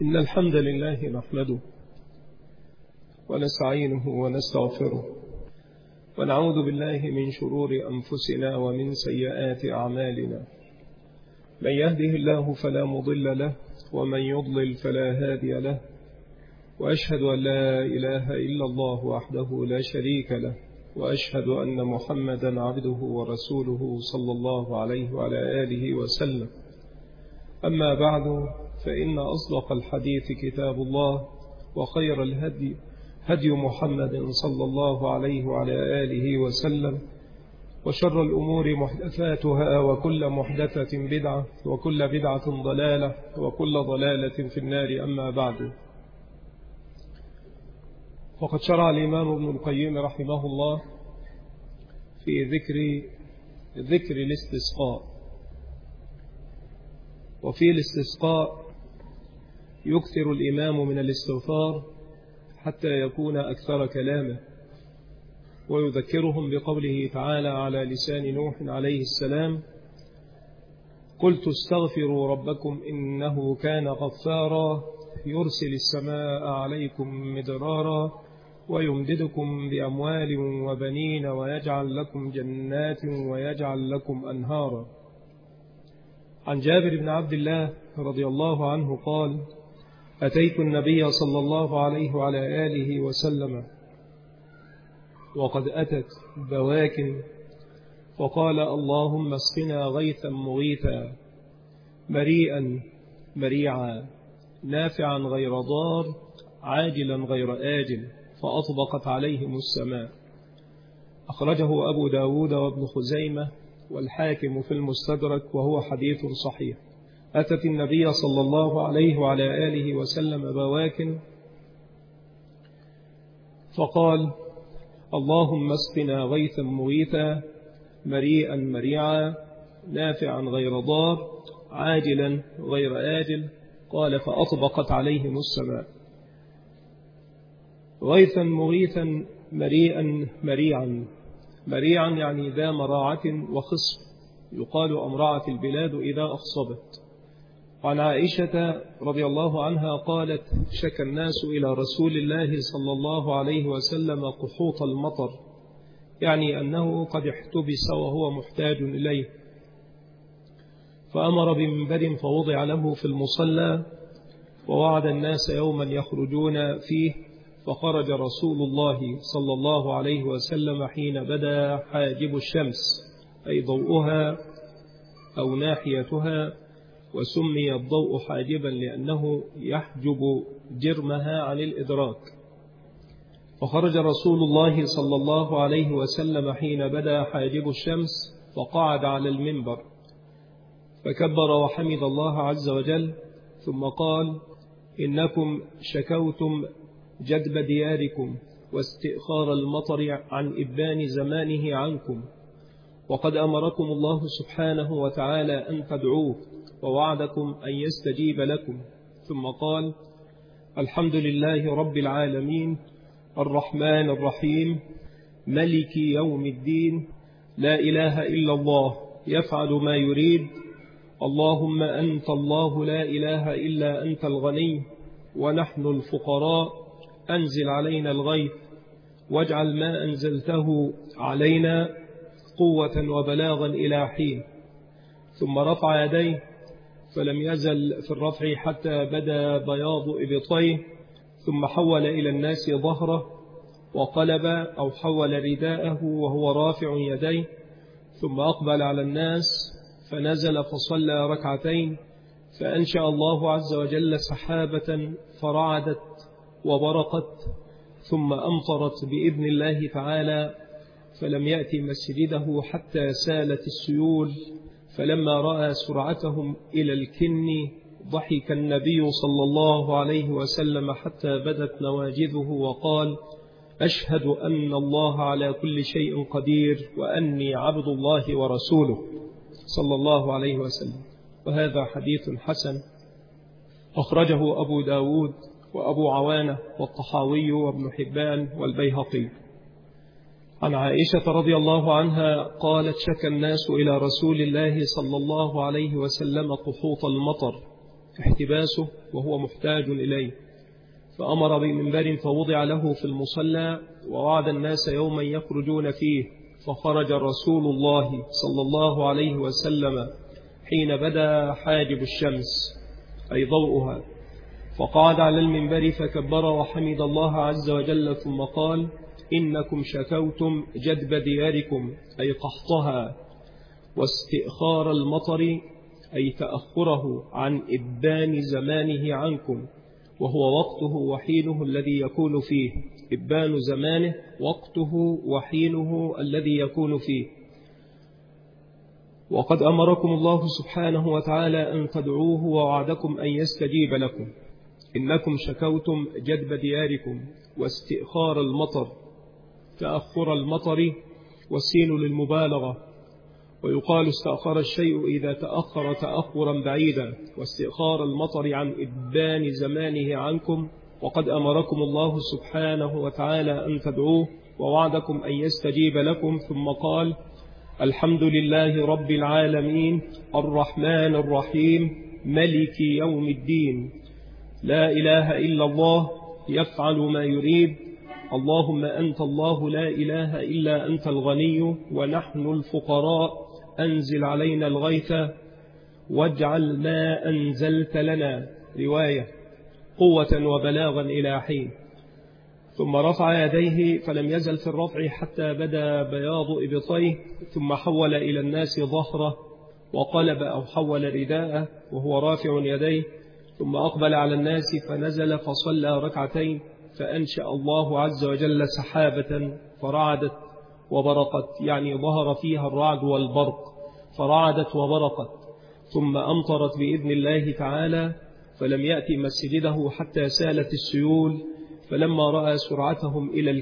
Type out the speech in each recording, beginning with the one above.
إن الحمد لله نحمده ونستعينه ونستغفره ونعوذ بالله من شرور أنفسنا ومن سيئات أعمالنا. من يهده الله فلا مضل له ومن يضلل فلا هادي له، وأشهد أن لا إله إلا الله وحده لا شريك له، وأشهد أن محمدا عبده ورسوله صلى الله عليه وعلى آله وسلم. أما بعد، فإن أصدق الحديث كتاب الله، وخير الهدي هدي محمد صلى الله عليه وعلى آله وسلم، وشر الأمور محدثاتها، وكل محدثة بدعة، وكل بدعة ضلالة، وكل ضلالة في النار. أما بعد، وقد شرع الإمام ابن القيم رحمه الله في ذكر الاستسقاء. وفي الاستسقاء يكثر الإمام من الاستغفار حتى يكون أكثر كلامه، ويذكرهم بقوله تعالى على لسان نوح عليه السلام: قلت استغفروا ربكم إنه كان غفارا يرسل السماء عليكم مدرارا ويمددكم بأموال وبنين ويجعل لكم جنات ويجعل لكم أنهارا. عن جابر بن عبد الله رضي الله عنه قال: أتيت النبي صلى الله عليه وعلى آله وسلم وقد أتت بواكن، فقال: اللهم اسقنا غيثا مغيثا مريئا مريعا نافعا غير ضار عاجلا غير آجل، فأطبقت عليهم السماء. أخرجه أبو داود وابن خزيمة والحاكم في المستدرك، وهو حديث صحيح. أتت النبي صلى الله عليه وعلى آله وسلم بواكن، فقال: اللهم اسقنا غيثا مغيثا مريئا مريعا نافعا غير ضار عاجلا غير آجل، قال: فأطبقت عليهم السماء. غيثا مغيثا مريئا مريعا يعني ذا مراعة وخصب، يقال أمرعت البلاد إذا أخصبت. عن عائشة رضي الله عنها قالت: شكى الناس إلى رسول الله صلى الله عليه وسلم قحوط المطر، يعني أنه قد احتبس وهو محتاج إليه، فأمر بمنبر فوضع له في المصلى، ووعد الناس يوما يخرجون فيه، فخرج رسول الله صلى الله عليه وسلم حين بدا حاجب الشمس، أي ضوءها أو ناحيتها، وسمي الضوء حاجبا لأنه يحجب جرمها عن الإدراك. فخرج رسول الله صلى الله عليه وسلم حين بدا حاجب الشمس، فقعد على المنبر فكبر وحمد الله عز وجل، ثم قال: إنكم شكوتم جدب دياركم واستئخار المطر عن إبان زمانه عنكم، وقد أمركم الله سبحانه وتعالى أن تدعوه، ووعدكم أن يستجيب لكم. ثم قال: الحمد لله رب العالمين الرحمن الرحيم ملك يوم الدين لا إله إلا الله يفعل ما يريد، اللهم أنت الله لا إله إلا أنت الغني ونحن الفقراء، أنزل علينا الغيث واجعل ما أنزلته علينا قوة وبلاغا إلى حين. ثم رفع يديه فلم يزل في الرفع حتى بدا بياض إبطيه، ثم حول إلى الناس ظهره وقلب أو حول رداءه وهو رافع يديه، ثم أقبل على الناس فنزل فصلى ركعتين، فأنشأ الله عز وجل سحابة فرعدت وبرقت، ثم أمطرت بإذن الله تعالى، فلم يأتي مسجده حتى سالت السيول. فلما رأى سرعتهم إلى الكن ضحك النبي صلى الله عليه وسلم حتى بدت نواجذه، وقال: أشهد أن الله على كل شيء قدير وأني عبد الله ورسوله صلى الله عليه وسلم. وهذا حديث حسن، أخرجه أبو داود وأبو عوانة والطحاوي وابن حبان والبيهقي. عن عائشة رضي الله عنها قالت: شكى الناس إلى رسول الله صلى الله عليه وسلم قحوط المطر، احتباسه وهو محتاج إليه، فأمر بمنبر فوضع له في المصلى، ووعد الناس يوما يخرجون فيه، فخرج رسول الله صلى الله عليه وسلم حين بدا حاجب الشمس أي ضوءها، فقعد على المنبر فكبر وحمد الله عز وجل، ثم قال: إنكم شكوتم جدب دياركم أي قحطها، واستئخار المطر أي تأخره عن إبان زمانه عنكم، وهو وقته وحينه الذي يكون فيه. إبان زمانه وقته وحينه الذي يكون فيه. وقد أمركم الله سبحانه وتعالى أن تدعوه، ووعدكم أن يستجيب لكم. إنكم شكوتم جدب دياركم واستئخار المطر، تأخر المطر والسين للمبالغة، ويقال استأخر الشيء إذا تأخر تأخرا بعيدا، واستئخار المطر عن إبان زمانه عنكم. وقد أمركم الله سبحانه وتعالى أن تدعوه، ووعدكم أن يستجيب لكم. ثم قال: الحمد لله رب العالمين الرحمن الرحيم ملك يوم الدين، لا إله إلا الله يفعل ما يريد، اللهم أنت الله لا إله إلا أنت الغني ونحن الفقراء، أنزل علينا الغيث واجعل ما أنزلت لنا رواية قوة وبلاغا إلى حين. ثم رفع يديه فلم يزل في الرفع حتى بدا بياض إبطيه، ثم حول إلى الناس ظهره وقلب أو حول رداءه وهو رافع يديه، ثم أقبل على الناس فنزل فصلى ركعتين، فأنشأ الله عز وجل سحابة فرعدت وبرقت، يعني ظهر فيها الرعد والبرق، فرعدت وبرقت، ثم أمطرت بإذن الله تعالى، فلم يأتي مسجده حتى سالت السيول. فلما رأى سرعتهم إلى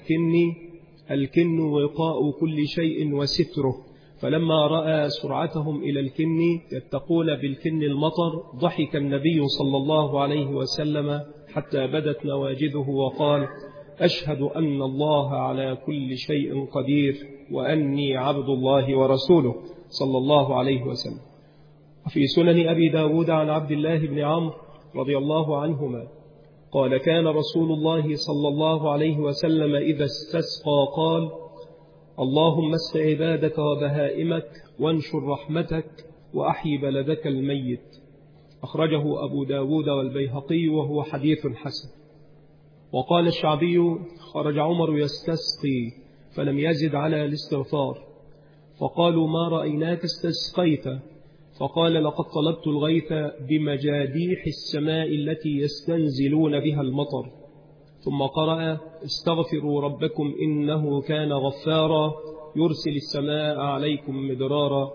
الكن وقاء كل شيء وستره، فلما رأى سرعتهم إلى الكن يتقون بالكن المطر، ضحك النبي صلى الله عليه وسلم حتى بدت نواجذه وقال: أشهد أن الله على كل شيء قدير، وأني عبد الله ورسوله، صلى الله عليه وسلم. وفي سنن أبي داود عن عبد الله بن عمرو رضي الله عنهما قال: كان رسول الله صلى الله عليه وسلم إذا استسقى قال: اللهم اسق عبادك وبهائمك وانشر رحمتك وأحيي بلدك الميت. أخرجه أبو داود والبيهقي وهو حديث حسن. وقال الشعبي: خرج عمر يستسقي فلم يزد على الاستغفار، فقالوا: ما رأيناك استسقيت؟ فقال: لقد طلبت الغيث بمجاديح السماء التي يستنزلون بها المطر. ثم قرأ: استغفروا ربكم إنه كان غفارا يرسل السماء عليكم مدرارا،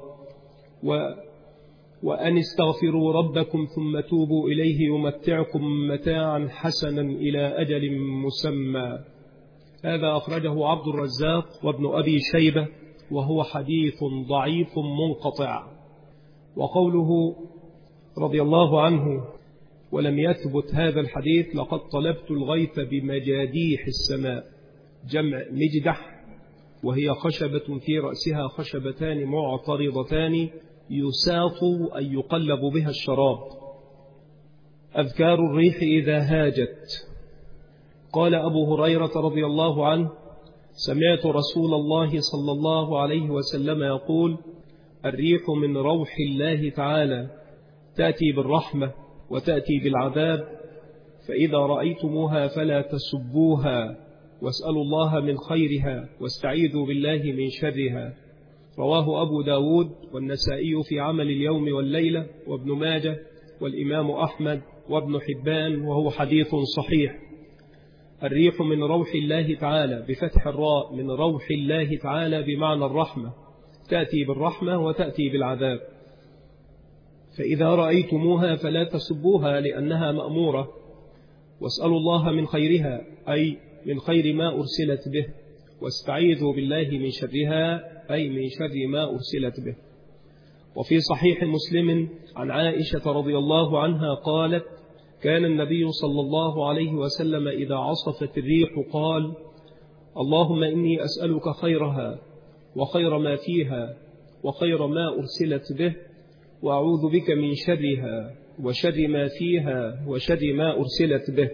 وأن استغفروا ربكم ثم توبوا إليه يمتعكم متاعا حسنا إلى أجل مسمى. هذا أخرجه عبد الرزاق وابن أبي شيبة، وهو حديث ضعيف منقطع. وقوله رضي الله عنه: ولم يثبت هذا الحديث، لقد طلبت الغيث بمجاديح السماء، جمع مجدح، وهي خشبة في رأسها خشبتان معترضتان يساط أي يقلب بها الشراب. أذكار الريح إذا هاجت. قال أبو هريرة رضي الله عنه: سمعت رسول الله صلى الله عليه وسلم يقول: الريح من روح الله تعالى، تأتي بالرحمة وتأتي بالعذاب، فإذا رأيتموها فلا تسبوها، واسألوا الله من خيرها واستعيذوا بالله من شرها. رواه أبو داود والنسائي في عمل اليوم والليلة، وابن ماجه والإمام أحمد وابن حبان، وهو حديث صحيح. الريح من روح الله تعالى بفتح الراء، من روح الله تعالى بمعنى الرحمة، تأتي بالرحمة وتأتي بالعذاب. فإذا رأيتموها فلا تسبوها لأنها مأمورة، واسألوا الله من خيرها أي من خير ما أرسلت به، واستعيذوا بالله من شرها أي من شر ما أرسلت به. وفي صحيح مسلم عن عائشة رضي الله عنها قالت: كان النبي صلى الله عليه وسلم إذا عصفت الريح قال: اللهم إني أسألك خيرها وخير ما فيها وخير ما أرسلت به، وأعوذ بك من شرها وشر ما فيها وشر ما أرسلت به.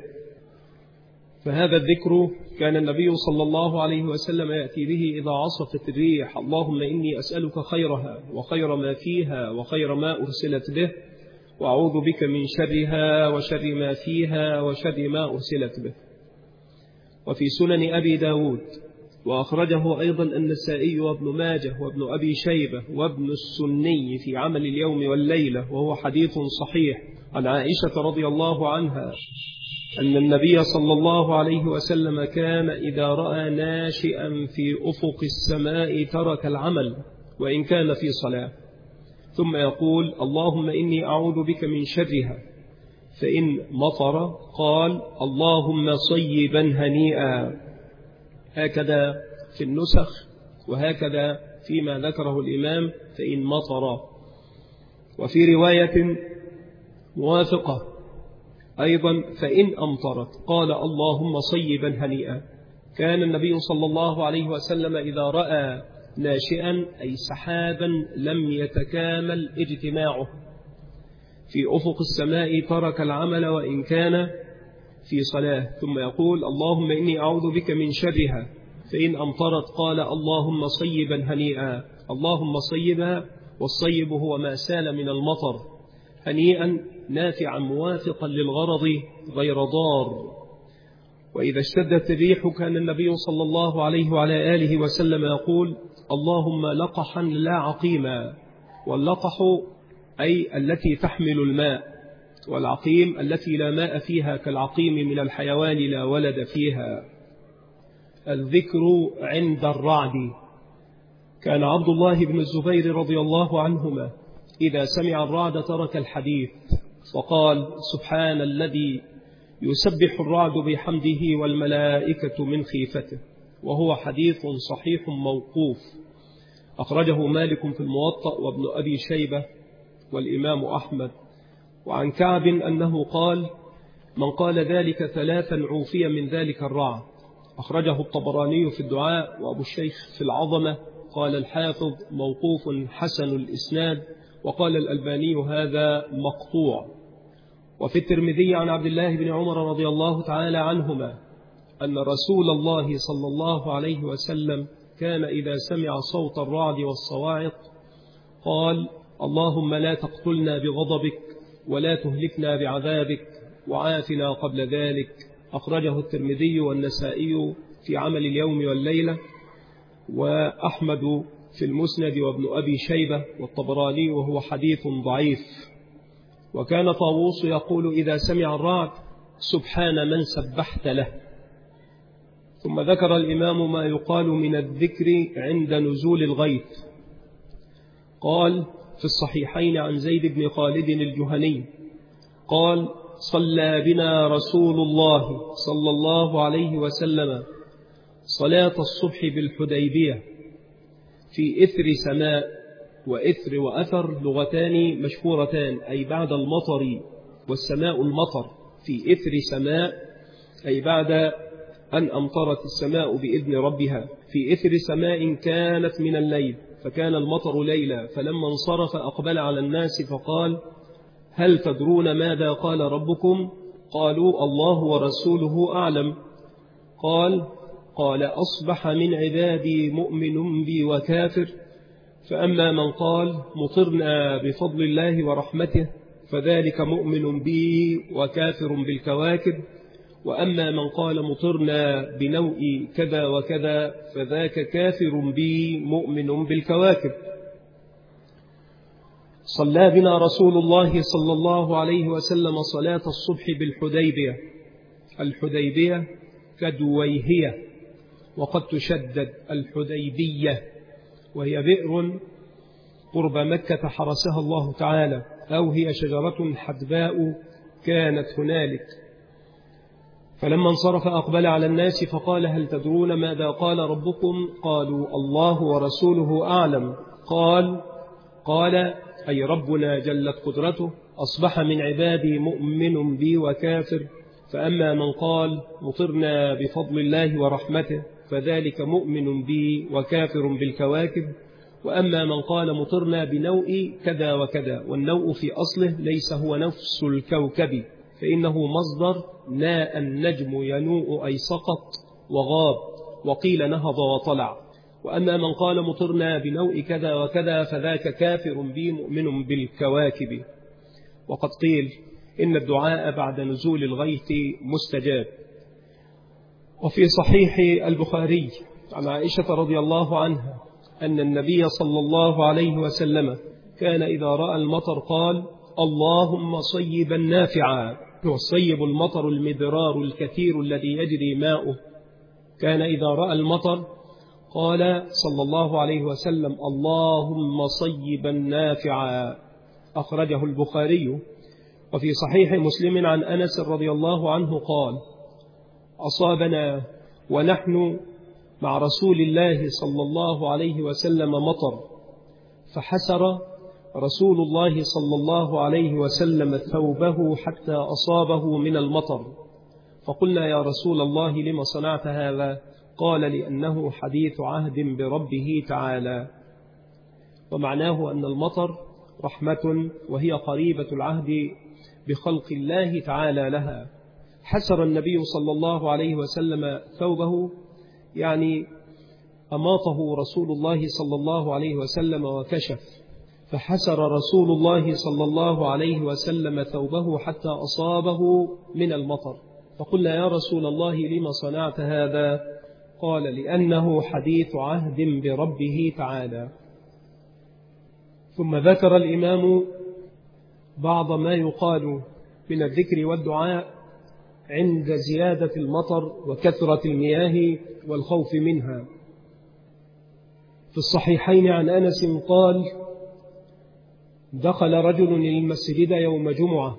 فهذا الذكر كان النبي صلى الله عليه وسلم يأتي به إذا عصفت الريح: اللهم إني أسألك خيرها وخير ما فيها وخير ما أرسلت به، وأعوذ بك من شرها وشر ما فيها وشر ما أرسلت به. وفي سنن أبي داود، وأخرجه أيضا النسائي وابن ماجه وابن أبي شيبة وابن السني في عمل اليوم والليلة، وهو حديث صحيح، عن عائشة رضي الله عنها أن النبي صلى الله عليه وسلم كان إذا رأى ناشئا في أفق السماء ترك العمل وإن كان في صلاة، ثم يقول: اللهم إني أعوذ بك من شرها، فإن مطر قال: اللهم صيبا هنيئا. هكذا في النسخ، وهكذا فيما ذكره الإمام: فإن مطر. وفي رواية موافقة أيضا: فإن أمطرت قال: اللهم صيبا هنيئا. كان النبي صلى الله عليه وسلم إذا رأى ناشئا أي سحابا لم يتكامل اجتماعه في أفق السماء ترك العمل وإن كان في صلاة، ثم يقول: اللهم إني أعوذ بك من شرها، فإن أمطرت قال: اللهم صيبا هنيئا. اللهم صيبا، والصيب هو ما سال من المطر، هنيئا نافعا موافقا للغرض غير ضار. وإذا اشتدت الريح كان النبي صلى الله عليه وعلى آله وسلم يقول: اللهم لقحا لا عقيما. واللقح أي التي تحمل الماء، والعقيم التي لا ماء فيها كالعقيم من الحيوان لا ولد فيها. الذكر عند الرعد. كان عبد الله بن الزبير رضي الله عنهما إذا سمع الرعد ترك الحديث فقال: سبحان الذي يسبح الرعد بحمده والملائكة من خيفته. وهو حديث صحيح موقوف، أخرجه مالك في الموطأ وابن أبي شيبة والإمام أحمد. وعن كعب أنه قال: من قال ذلك ثلاثا عوفي من ذلك الرعد. أخرجه الطبراني في الدعاء وأبو الشيخ في العظمة. قال الحافظ: موقوف حسن الإسناد. وقال الألباني: هذا مقطوع. وفي الترمذي عن عبد الله بن عمر رضي الله تعالى عنهما أن رسول الله صلى الله عليه وسلم كان إذا سمع صوت الرعد والصواعق قال: اللهم لا تقتلنا بغضبك ولا تهلكنا بعذابك وعافنا قبل ذلك. أخرجه الترمذي والنسائي في عمل اليوم والليلة، وأحمد في المسند وابن أبي شيبة والطبراني، وهو حديث ضعيف. وكان طاووس يقول إذا سمع الرعد: سبحان من سبحت له. ثم ذكر الإمام ما يقال من الذكر عند نزول الغيث. قال في الصحيحين عن زيد بن خالد الجهني قال: صلى بنا رسول الله صلى الله عليه وسلم صلاة الصبح بالحديبية في إثر سماء. وإثر وأثر لغتان مشهورتان، أي بعد المطر، والسماء المطر. في إثر سماء أي بعد أن أمطرت السماء بإذن ربها. في إثر سماء كانت من الليل، فكان المطر ليلا، فلما انصرف أقبل على الناس فقال: هل تدرون ماذا قال ربكم؟ قالوا: الله ورسوله أعلم. قال: أصبح من عبادي مؤمن بي وكافر، فأما من قال مطرنا بفضل الله ورحمته فذلك مؤمن بي وكافر بالكواكب، وأما من قال مطرنا بنوء كذا وكذا فذاك كافر بي مؤمن بالكواكب. صلى بنا رسول الله صلى الله عليه وسلم صلاة الصبح بالحديبية. الحديبية كدويهية، وقد تشدد الحديبية، وهي بئر قرب مكة حرسها الله تعالى، أو هي شجرة حدباء كانت هنالك. فلما انصرف أقبل على الناس فقال: هل تدرون ماذا قال ربكم؟ قالوا: الله ورسوله أعلم. قال أي ربنا جلت قدرته: أصبح من عبادي مؤمن بي وكافر، فأما من قال مطرنا بفضل الله ورحمته فذلك مؤمن بي وكافر بالكواكب، وأما من قال مطرنا بنوء كذا وكذا، والنوء في أصله ليس هو نفس الكوكب، فإنه مصدر ناء النجم ينوء أي سقط وغاب، وقيل نهض وطلع. وأما من قال مطرنا بنوء كذا وكذا فذاك كافر بي مؤمن بالكواكب. وقد قيل إن الدعاء بعد نزول الغيث مستجاب. وفي صحيح البخاري عن عائشة رضي الله عنها أن النبي صلى الله عليه وسلم كان إذا رأى المطر قال اللهم صيبا نافعا، والصيب المطر المدرار الكثير الذي يجري ماؤه. كان إذا رأى المطر قال صلى الله عليه وسلم اللهم صيبا نافعا، أخرجه البخاري. وفي صحيح مسلم عن أنس رضي الله عنه قال أصابنا ونحن مع رسول الله صلى الله عليه وسلم مطر، فحسر رسول الله صلى الله عليه وسلم ثوبه حتى أصابه من المطر، فقلنا يا رسول الله لما صنعت هذا؟ قال لأنه حديث عهد بربه تعالى. ومعناه أن المطر رحمة، وهي قريبة العهد بخلق الله تعالى لها. حسر النبي صلى الله عليه وسلم ثوبه، يعني أماطه رسول الله صلى الله عليه وسلم وكشف، فحسر رسول الله صلى الله عليه وسلم ثوبه حتى أصابه من المطر، فقلنا يا رسول الله لما صنعت هذا؟ قال لأنه حديث عهد بربه تعالى. ثم ذكر الإمام بعض ما يقال من الذكر والدعاء عند زيادة المطر وكثرة المياه والخوف منها. في الصحيحين عن أنس قال دخل رجل المسجد يوم جمعة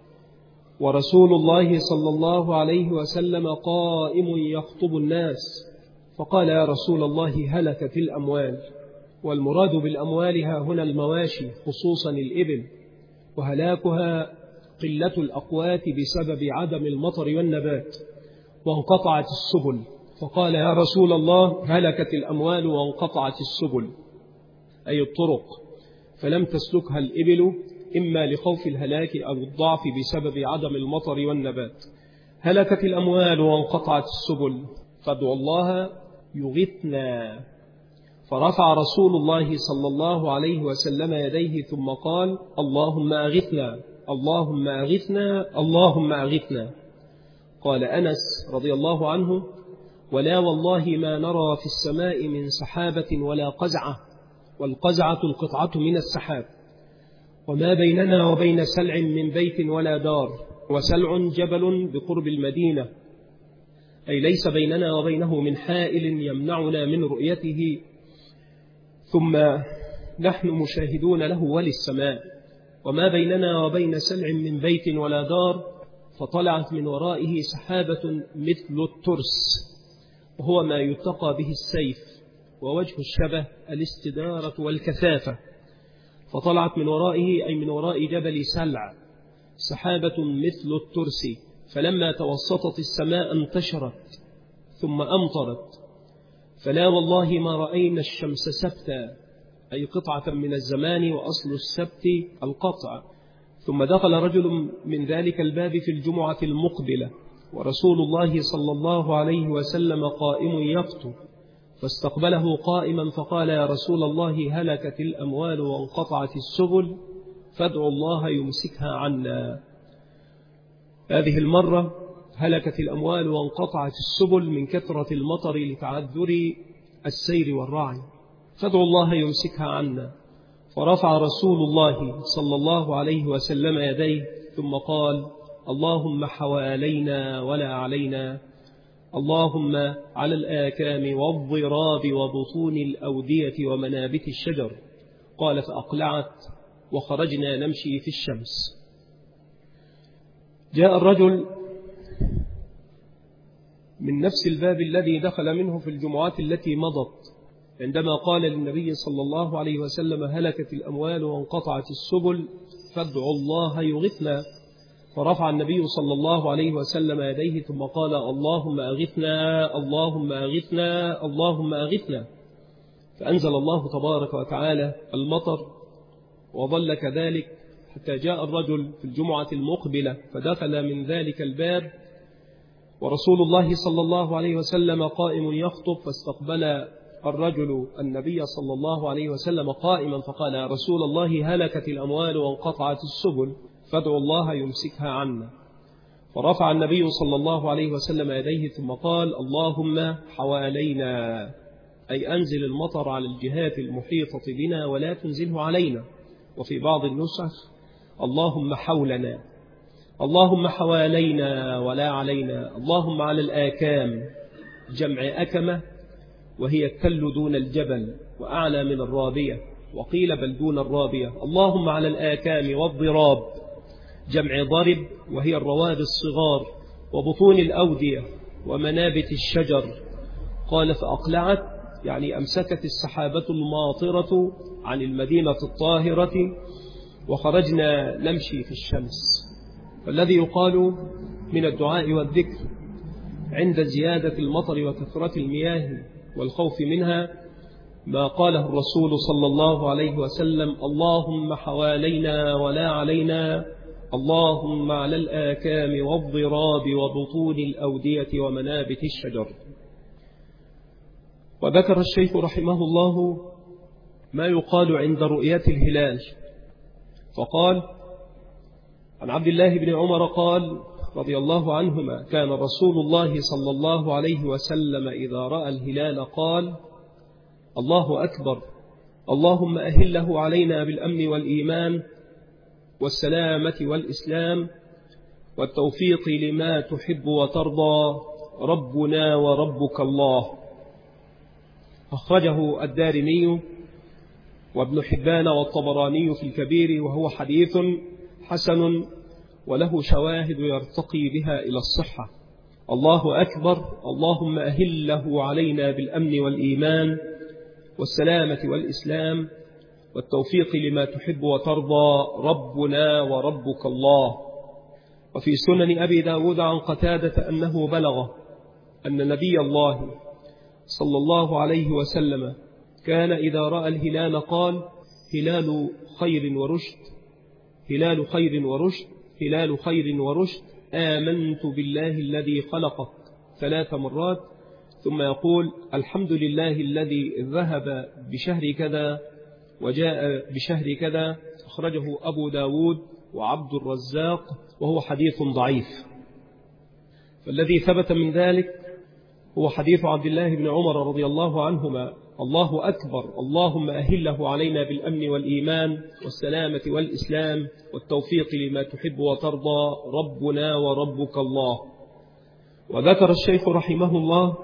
ورسول الله صلى الله عليه وسلم قائم يخطب الناس، فقال يا رسول الله هلكت الأموال. والمراد بالأموال ها هنا المواشي، خصوصا الإبل، وهلاكها قلة الأقوات بسبب عدم المطر والنبات، وانقطعت السبل. فقال يا رسول الله هلكت الأموال وانقطعت السبل، أي الطرق، فلم تسلكها الإبل إما لخوف الهلاك أو الضعف بسبب عدم المطر والنبات. هلكت الأموال وانقطعت السبل فادعوا الله يغثنا. فرفع رسول الله صلى الله عليه وسلم يديه ثم قال اللهم أغثنا اللهم أغثنا اللهم أغثنا. قال أنس رضي الله عنه ولا والله ما نرى في السماء من سحابة ولا قزعة، والقزعة القطعة من السحاب، وما بيننا وبين سلع من بيت ولا دار، وسلع جبل بقرب المدينة، أي ليس بيننا وبينه من حائل يمنعنا من رؤيته، ثم نحن مشاهدون له وللسماء. وما بيننا وبين سلع من بيت ولا دار، فطلعت من ورائه سحابة مثل الترس، وهو ما يتقى به السيف، ووجه الشبه الاستدارة والكثافة. فطلعت من ورائه أي من وراء جبل سلع سحابة مثل الترس، فلما توسطت السماء انتشرت ثم أمطرت. فلا والله ما رأينا الشمس سبتا، أي قطعة من الزمان، وأصل السبت القطع. ثم دخل رجل من ذلك الباب في الجمعة المقبلة ورسول الله صلى الله عليه وسلم قائم يخطب، فاستقبله قائما فقال يا رسول الله هلكت الأموال وانقطعت السبل فادعوا الله يمسكها عنا. هذه المرة هلكت الأموال وانقطعت السبل من كثرة المطر لتعذر السير والرعي، فادعوا الله يمسكها عنا. فرفع رسول الله صلى الله عليه وسلم يديه ثم قال اللهم حوالينا ولا علينا، اللهم على الآكام والضراب وبطون الأودية ومنابت الشجر. قال فأقلعت وخرجنا نمشي في الشمس. جاء الرجل من نفس الباب الذي دخل منه في الجمعات التي مضت عندما قال للنبي صلى الله عليه وسلم هلكت الأموال وانقطعت السبل فادعوا الله يغثنا. فرفع النبي صلى الله عليه وسلم يديه ثم قال اللهم أغثنا اللهم أغثنا اللهم أغثنا. فأنزل الله تبارك وتعالى المطر، وظل كذلك حتى جاء الرجل في الجمعة المقبلة فدخل من ذلك الباب، ورسول الله صلى الله عليه وسلم قائم يخطب، فاستقبل الرجل النبي صلى الله عليه وسلم قائما فقال: يا رسول الله، هلكت الأموال وانقطعت السبل، فادعوا الله يمسكها عنا. فرفع النبي صلى الله عليه وسلم يديه ثم قال: اللهم حوالينا، أي أنزل المطر على الجهات المحيطة بنا ولا تنزله علينا. وفي بعض النسخ: اللهم حولنا، اللهم حوالينا ولا علينا، اللهم على الآكام، جمع أكمة، وهي التل دون الجبل وأعلى من الرابية، وقيل بل دون الرابية. اللهم على الآكام والضراب، جمع ضرب، وهي الرواد الصغار، وبطون الأودية ومنابت الشجر. قال: فأقلعت، يعني أمسكت السحابة الماطرة عن المدينة الطاهرة، وخرجنا نمشي في الشمس. فالذي يقال من الدعاء والذكر عند زيادة المطر وكثرة المياه والخوف منها ما قاله الرسول صلى الله عليه وسلم: اللهم حوالينا ولا علينا، اللهم على الآكام والضراب وبطون الأودية ومنابت الشجر. وذكر الشيخ رحمه الله ما يقال عند رؤية الهلال، فقال: عن عبد الله بن عمر قال رضي الله عنهما: كان رسول الله صلى الله عليه وسلم إذا رأى الهلال قال: الله أكبر، اللهم أهله علينا بالأمن والإيمان والسلامة والإسلام والتوفيق لما تحب وترضى، ربنا وربك الله. أخرجه الدارمي وابن حبان والطبراني في الكبير، وهو حديث حسن وله شواهد يرتقي بها إلى الصحة. الله أكبر، اللهم أهله علينا بالأمن والإيمان والسلامة والإسلام والتوفيق لما تحب وترضى، ربنا وربك الله. وفي سنن أبي داود عن قتادة أنه بلغ أن نبي الله صلى الله عليه وسلم كان إذا رأى الهلال قال: هلال خير ورشد، هلال خير ورشد، هلال خير ورشد، آمنت بالله الذي خلقك 3 مرات، ثم يقول: الحمد لله الذي ذهب بشهر كذا وجاء بشهر كذا. أخرجه أبو داود وعبد الرزاق، وهو حديث ضعيف. فالذي ثبت من ذلك هو حديث عبد الله بن عمر رضي الله عنهما: الله أكبر، اللهم أهله علينا بالأمن والإيمان والسلامة والإسلام والتوفيق لما تحب وترضى، ربنا وربك الله. وذكر الشيخ رحمه الله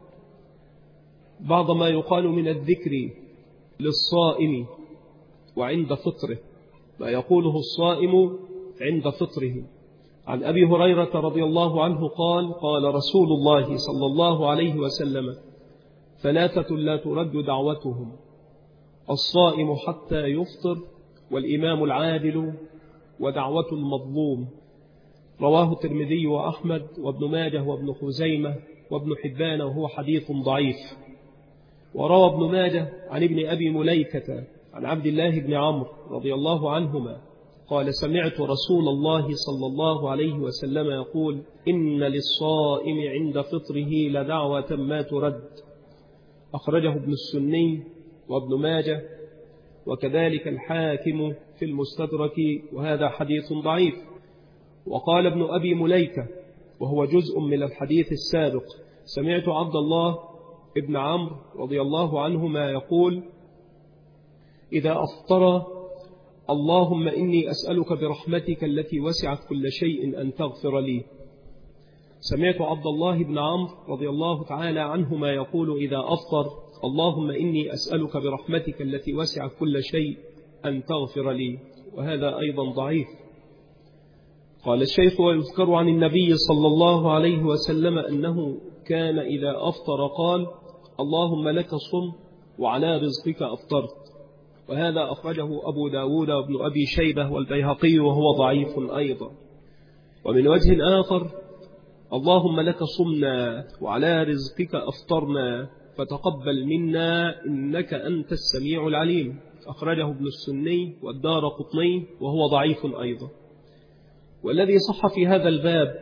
بعض ما يقال من الذكر للصائم وعند فطره، ما يقوله الصائم عند فطره. عن أبي هريرة رضي الله عنه قال: قال رسول الله صلى الله عليه وسلم: 3 لا ترد دعوتهم: الصائم حتى يفطر، والإمام العادل، ودعوة المظلوم. رواه الترمذي وأحمد وابن ماجه وابن خزيمة وابن حبان، وهو حديث ضعيف. وروى ابن ماجه عن ابن أبي مليكة عن عبد الله بن عمرو رضي الله عنهما قال: سمعت رسول الله صلى الله عليه وسلم يقول: إن للصائم عند فطره لدعوة ما ترد. أخرجه ابن السني وابن ماجه، وكذلك الحاكم في المستدرك، وهذا حديث ضعيف. وقال ابن أبي مليكة وهو جزء من الحديث السابق: سمعت عبد الله ابن عمرو رضي الله عنهما يقول: إذا أفطر: اللهم إني أسألك برحمتك التي وسعت كل شيء أن تغفر لي. سمعت عبد الله بن عمرو رضي الله تعالى عنهما يقول إذا أفطر: اللهم إني أسألك برحمتك التي وسعت كل شيء أن تغفر لي، وهذا أيضا ضعيف. قال الشيخ: ويذكر عن النبي صلى الله عليه وسلم أنه كان إذا أفطر قال: اللهم لك صم وعلى رزقك أفطرت، وهذا أخرجه أبو داود وابن أبي شيبة والبيهقي، وهو ضعيف أيضا. ومن وجه آخر: اللهم لك صمنا وعلى رزقك أفطرنا، فتقبل منا إنك أنت السميع العليم. أخرجه ابن السني والدارقطني وهو ضعيف أيضا. والذي صح في هذا الباب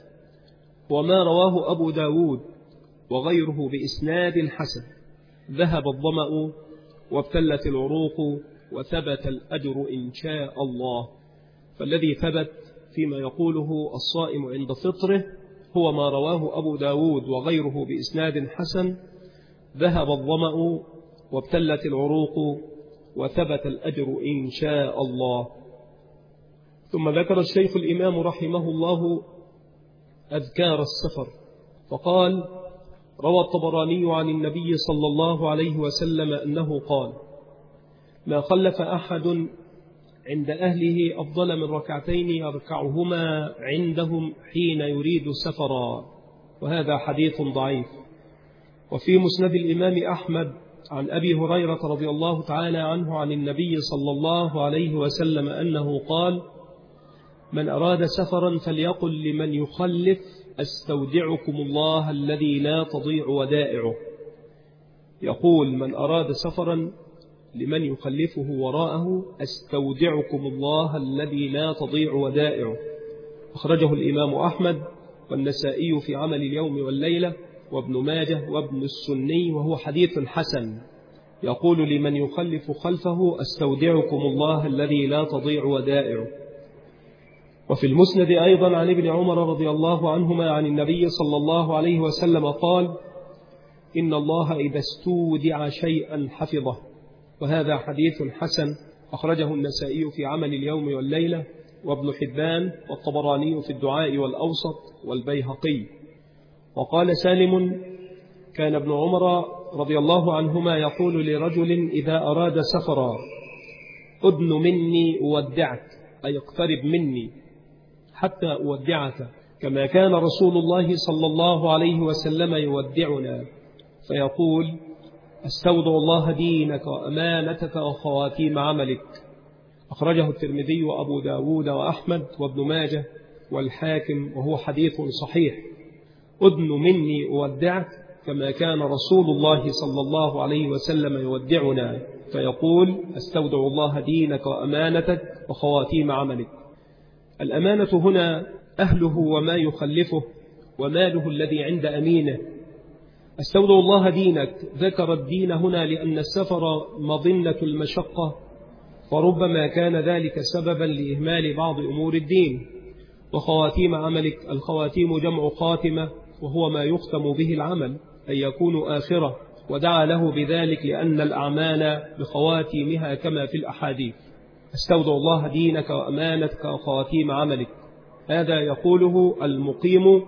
هو ما رواه أبو داود وغيره بإسناد حسن: ذهب الظمأ وابتلت العروق وثبت الأجر إن شاء الله. فالذي ثبت فيما يقوله الصائم عند فطره هو ما رواه أبو داود وغيره بإسناد حسن: ذهب الظمأ وابتلت العروق وثبت الأجر إن شاء الله. ثم ذكر الشيخ الإمام رحمه الله أذكار السفر فقال: روى الطبراني عن النبي صلى الله عليه وسلم أنه قال: ما خلف أحد عند أهله أفضل من ركعتين يركعهما عندهم حين يريد سفرا. وهذا حديث ضعيف. وفي مسند الإمام أحمد عن أبي هريرة رضي الله تعالى عنه عن النبي صلى الله عليه وسلم أنه قال: من أراد سفرا فليقل لمن يخلف: أستودعكم الله الذي لا تضيع ودائعه. يقول من أراد سفرا لمن يخلفه وراءه: أستودعكم الله الذي لا تضيع ودائعه. أخرجه الإمام أحمد والنسائي في عمل اليوم والليلة وابن ماجه وابن السني وهو حديث حسن. يقول لمن يخلف خلفه: أستودعكم الله الذي لا تضيع ودائعه. وفي المسند أيضا عن ابن عمر رضي الله عنهما عن النبي صلى الله عليه وسلم قال: إن الله إذا استودع شيئا حفظه. وهذا حديث حسن. أخرجه النسائي في عمل اليوم والليلة وابن حبان والطبراني في الدعاء والأوسط والبيهقي. وقال سالم: كان ابن عمر رضي الله عنهما يقول لرجل إذا أراد سفرا: أدن مني أودعك، أي اقترب مني حتى أودعك، كما كان رسول الله صلى الله عليه وسلم يودعنا، فيقول: أستودع الله دينك وأمانتك وخواتيم عملك. أخرجه الترمذي وأبو داود وأحمد وابن ماجه والحاكم وهو حديث صحيح. أدن مني أودعك، كما كان رسول الله صلى الله عليه وسلم يودعنا، فيقول: أستودع الله دينك وأمانتك وخواتيم عملك. الأمانة هنا أهله وما يخلفه وماله الذي عند أمينه. أستودع الله دينك، ذكر الدين هنا لأن السفر مظنة المشقة، فربما كان ذلك سببا لإهمال بعض أمور الدين. وخواتيم عملك، الخواتيم جمع خاتمة وهو ما يختم به العمل، أن يكون آخرة، ودعا له بذلك لأن الأعمال بخواتيمها كما في الأحاديث. أستودع الله دينك وأمانتك وخواتيم عملك، هذا يقوله المقيم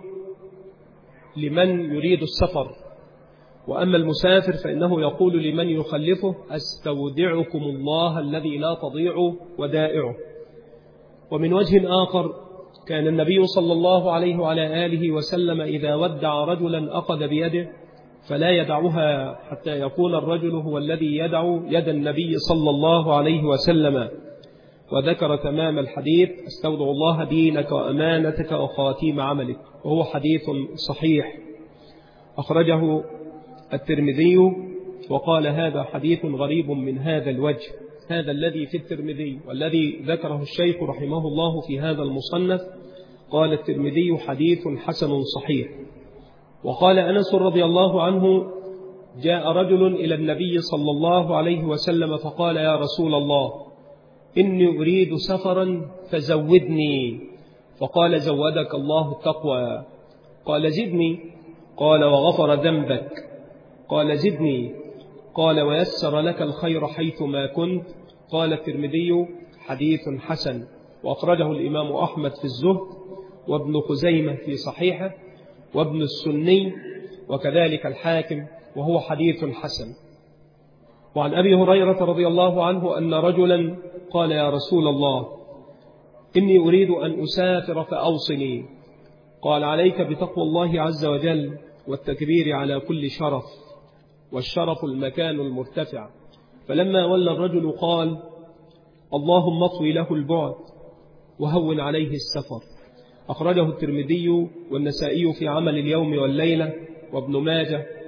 لمن يريد السفر. وأما المسافر فإنه يقول لمن يخلفه: أستودعكم الله الذي لا تضيع ودائعه. ومن وجه آخر كان النبي صلى الله عليه وعلى آله وسلم إذا ودع رجلا أخذ بيده فلا يدعها حتى يكون الرجل هو الذي يدعو يد النبي صلى الله عليه وسلم. وذكر تمام الحديث: أستودع الله دينك وأمانتك وخواتيم عملك، وهو حديث صحيح. أخرجه الترمذي وقال: هذا حديث غريب من هذا الوجه. هذا الذي في الترمذي والذي ذكره الشيخ رحمه الله في هذا المصنف. قال الترمذي: حديث حسن صحيح. وقال أنس رضي الله عنه: جاء رجل إلى النبي صلى الله عليه وسلم فقال: يا رسول الله، إني أريد سفرا فزودني. فقال: زودك الله التقوى. قال: زدني. قال: وغفر ذنبك. قال: زدني. قال: ويسر لك الخير حيثما كنت. قال الترمذي: حديث حسن. وأخرجه الإمام أحمد في الزهد وابن خزيمة في صحيحه وابن السني وكذلك الحاكم، وهو حديث حسن. وعن أبي هريرة رضي الله عنه أن رجلا قال: يا رسول الله، إني أريد أن أسافر فأوصني. قال: عليك بتقوى الله عز وجل والتكبير على كل شرف، والشرف المكان المرتفع. فلما ولى الرجل قال: اللهم اطوي له البعد وهون عليه السفر. أخرجه الترمذي والنسائي في عمل اليوم والليلة وابن ماجه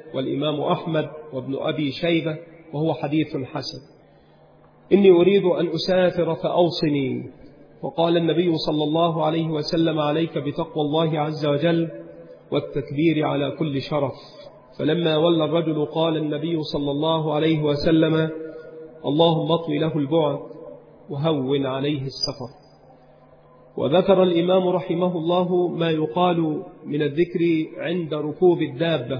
والإمام أحمد وابن أبي شيبة، وهو حديث حسن. إني أريد أن أسافر فأوصني. وقال النبي صلى الله عليه وسلم: عليك بتقوى الله عز وجل والتكبير على كل شرف. فلما ولى الرجل قال النبي صلى الله عليه وسلم: اللهم اطوي له البعد وهون عليه السفر. وذكر الإمام رحمه الله ما يقال من الذكر عند ركوب الدابة.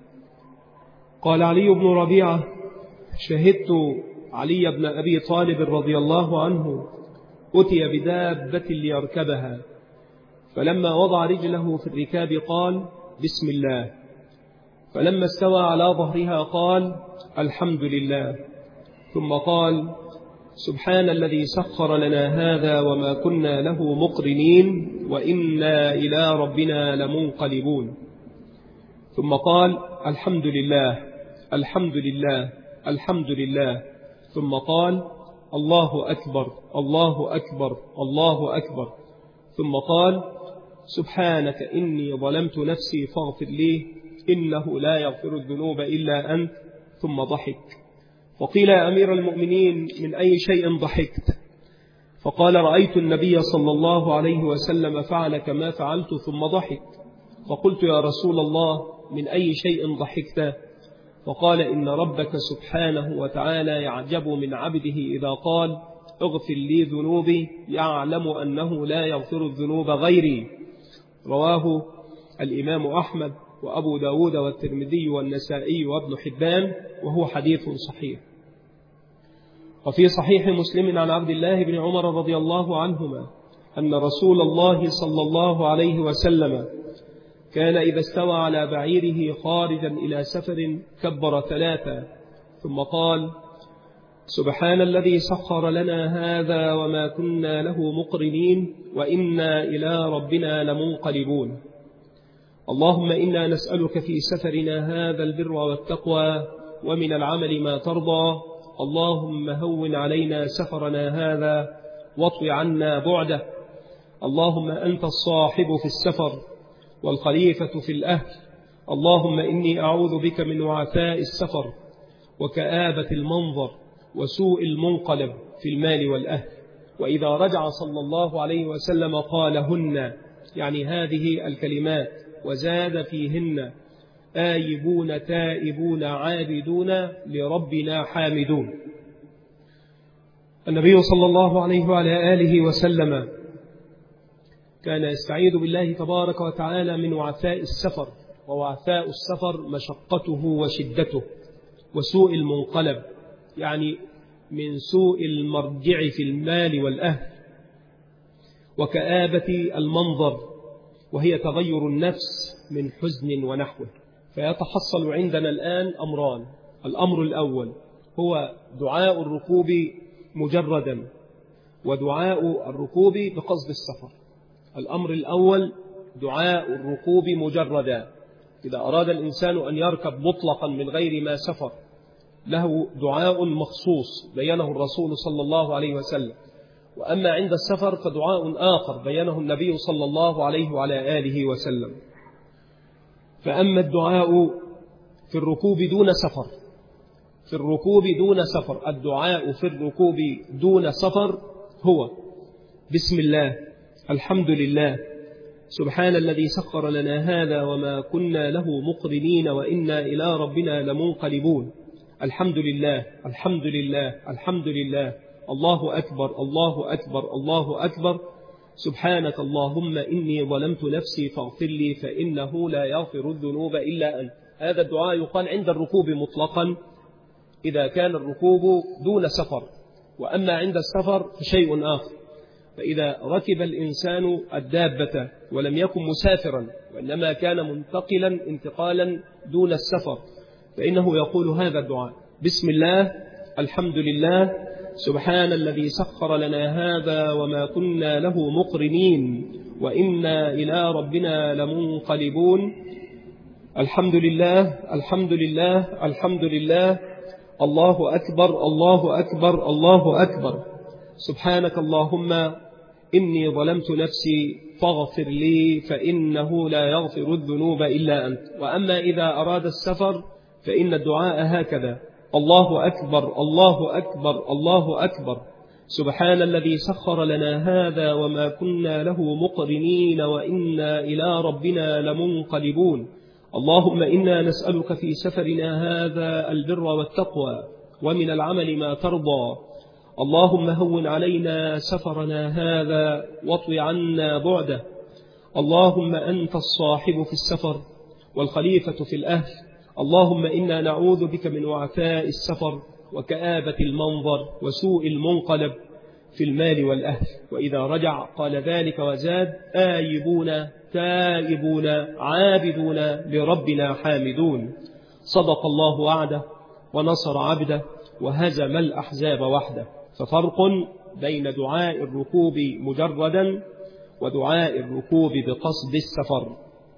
قال علي بن ربيعة: شهدت علي بن أبي طالب رضي الله عنه أتي بدابة ليركبها، فلما وضع رجله في الركاب قال: بسم الله. فلما استوى على ظهرها قال: الحمد لله. ثم قال: سبحان الذي سخر لنا هذا وما كنا له مقرنين وإنا إلى ربنا لمنقلبون. ثم قال: الحمد لله الحمد لله الحمد لله. ثم قال: الله أكبر الله أكبر الله أكبر. ثم قال: سبحانك إني ظلمت نفسي فاغفر لي إنه لا يغفر الذنوب إلا أنت. ثم ضحك. وقيل: يا أمير المؤمنين من أي شيء ضحكت؟ فقال: رأيت النبي صلى الله عليه وسلم فعل كما فعلت ثم ضحك. فقلت: يا رسول الله من أي شيء ضحكت؟ فقال: إن ربك سبحانه وتعالى يعجب من عبده إذا قال: اغفر لي ذنوبي، يعلم أنه لا يغفر الذنوب غيري. رواه الإمام أحمد وأبو داود والترمذي والنسائي وابن حبان، وهو حديث صحيح. وفي صحيح مسلم عن عبد الله بن عمر رضي الله عنهما أن رسول الله صلى الله عليه وسلم كان إذا استوى على بعيره خارجا إلى سفر كبر 3 ثم قال: سبحان الذي سخر لنا هذا وما كنا له مقرنين وإنا إلى ربنا لمنقلبون. اللهم إنا نسألك في سفرنا هذا البر والتقوى ومن العمل ما ترضى. اللهم هون علينا سفرنا هذا واطوي عنا بعده. اللهم أنت الصاحب في السفر والخليفة في الأهل. اللهم إني أعوذ بك من وعثاء السفر وكآبة المنظر وسوء المنقلب في المال والأهل. وإذا رجع صلى الله عليه وسلم قالهن، يعني هذه الكلمات، وزاد فيهن: آيبون تائبون عابدون لربنا حامدون. النبي صلى الله عليه وعلى آله وسلم كان يستعيذ بالله تبارك وتعالى من وعثاء السفر، ووعثاء السفر مشقته وشدته، وسوء المنقلب يعني من سوء المرجع في المال والأهل، وكآبة المنظر وهي تغير النفس من حزن ونحوه. فيتحصل عندنا الآن أمران: الأمر الأول هو دعاء الركوب مجردا، ودعاء الركوب بقصد السفر. الأمر الأول دعاء الركوب مجردا، إذا أراد الإنسان أن يركب مطلقا من غير ما سفر له دعاء مخصوص بينه الرسول صلى الله عليه وسلم. وأما عند السفر فدعاء آخر بينه النبي صلى الله عليه وعلى آله وسلم. فأما الدعاء في الركوب دون سفر، في الركوب دون سفر، الدعاء في الركوب دون سفر هو: بسم الله الحمد لله سبحان الذي سخر لنا هذا وما كنا له مقرنين وإنا إلى ربنا لمنقلبون. الحمد لله الحمد لله الحمد لله. الله أكبر الله أكبر الله أكبر. سبحانك اللهم إني ظلمت نفسي فاغفر لي فإنه لا يغفر الذنوب إلا أنت. هذا الدعاء يقال عند الركوب مطلقا إذا كان الركوب دون سفر. وأما عند السفر فشيء آخر، فإذا ركب الإنسان الدابة ولم يكن مسافرا وإنما كان منتقلا انتقالا دون السفر فإنه يقول هذا الدعاء: بسم الله الحمد لله سبحان الذي سخر لنا هذا وما كنا له مقرنين وإنا إلى ربنا لمنقلبون. الحمد لله الحمد لله الحمد لله. الله أكبر الله أكبر الله أكبر. سبحانك اللهم إني ظلمت نفسي فاغفر لي فإنه لا يغفر الذنوب إلا أنت. وأما إذا أراد السفر فإن الدعاء هكذا: الله أكبر الله أكبر الله أكبر، سبحان الذي سخر لنا هذا وما كنا له مقرنين وإنا إلى ربنا لمنقلبون، اللهم إنا نسألك في سفرنا هذا البر والتقوى ومن العمل ما ترضى، اللهم هون علينا سفرنا هذا واطوي عنا بعده، اللهم أنت الصاحب في السفر والخليفة في الأهل، اللهم إنا نعوذ بك من وعثاء السفر وكآبة المنظر وسوء المنقلب في المال والأهل. وإذا رجع قال ذلك وزاد: آيبون تائبون عابدون لربنا حامدون. صدق الله وعده ونصر عبده وهزم الأحزاب وحده. ففرق بين دعاء الركوب مجردا ودعاء الركوب بقصد السفر.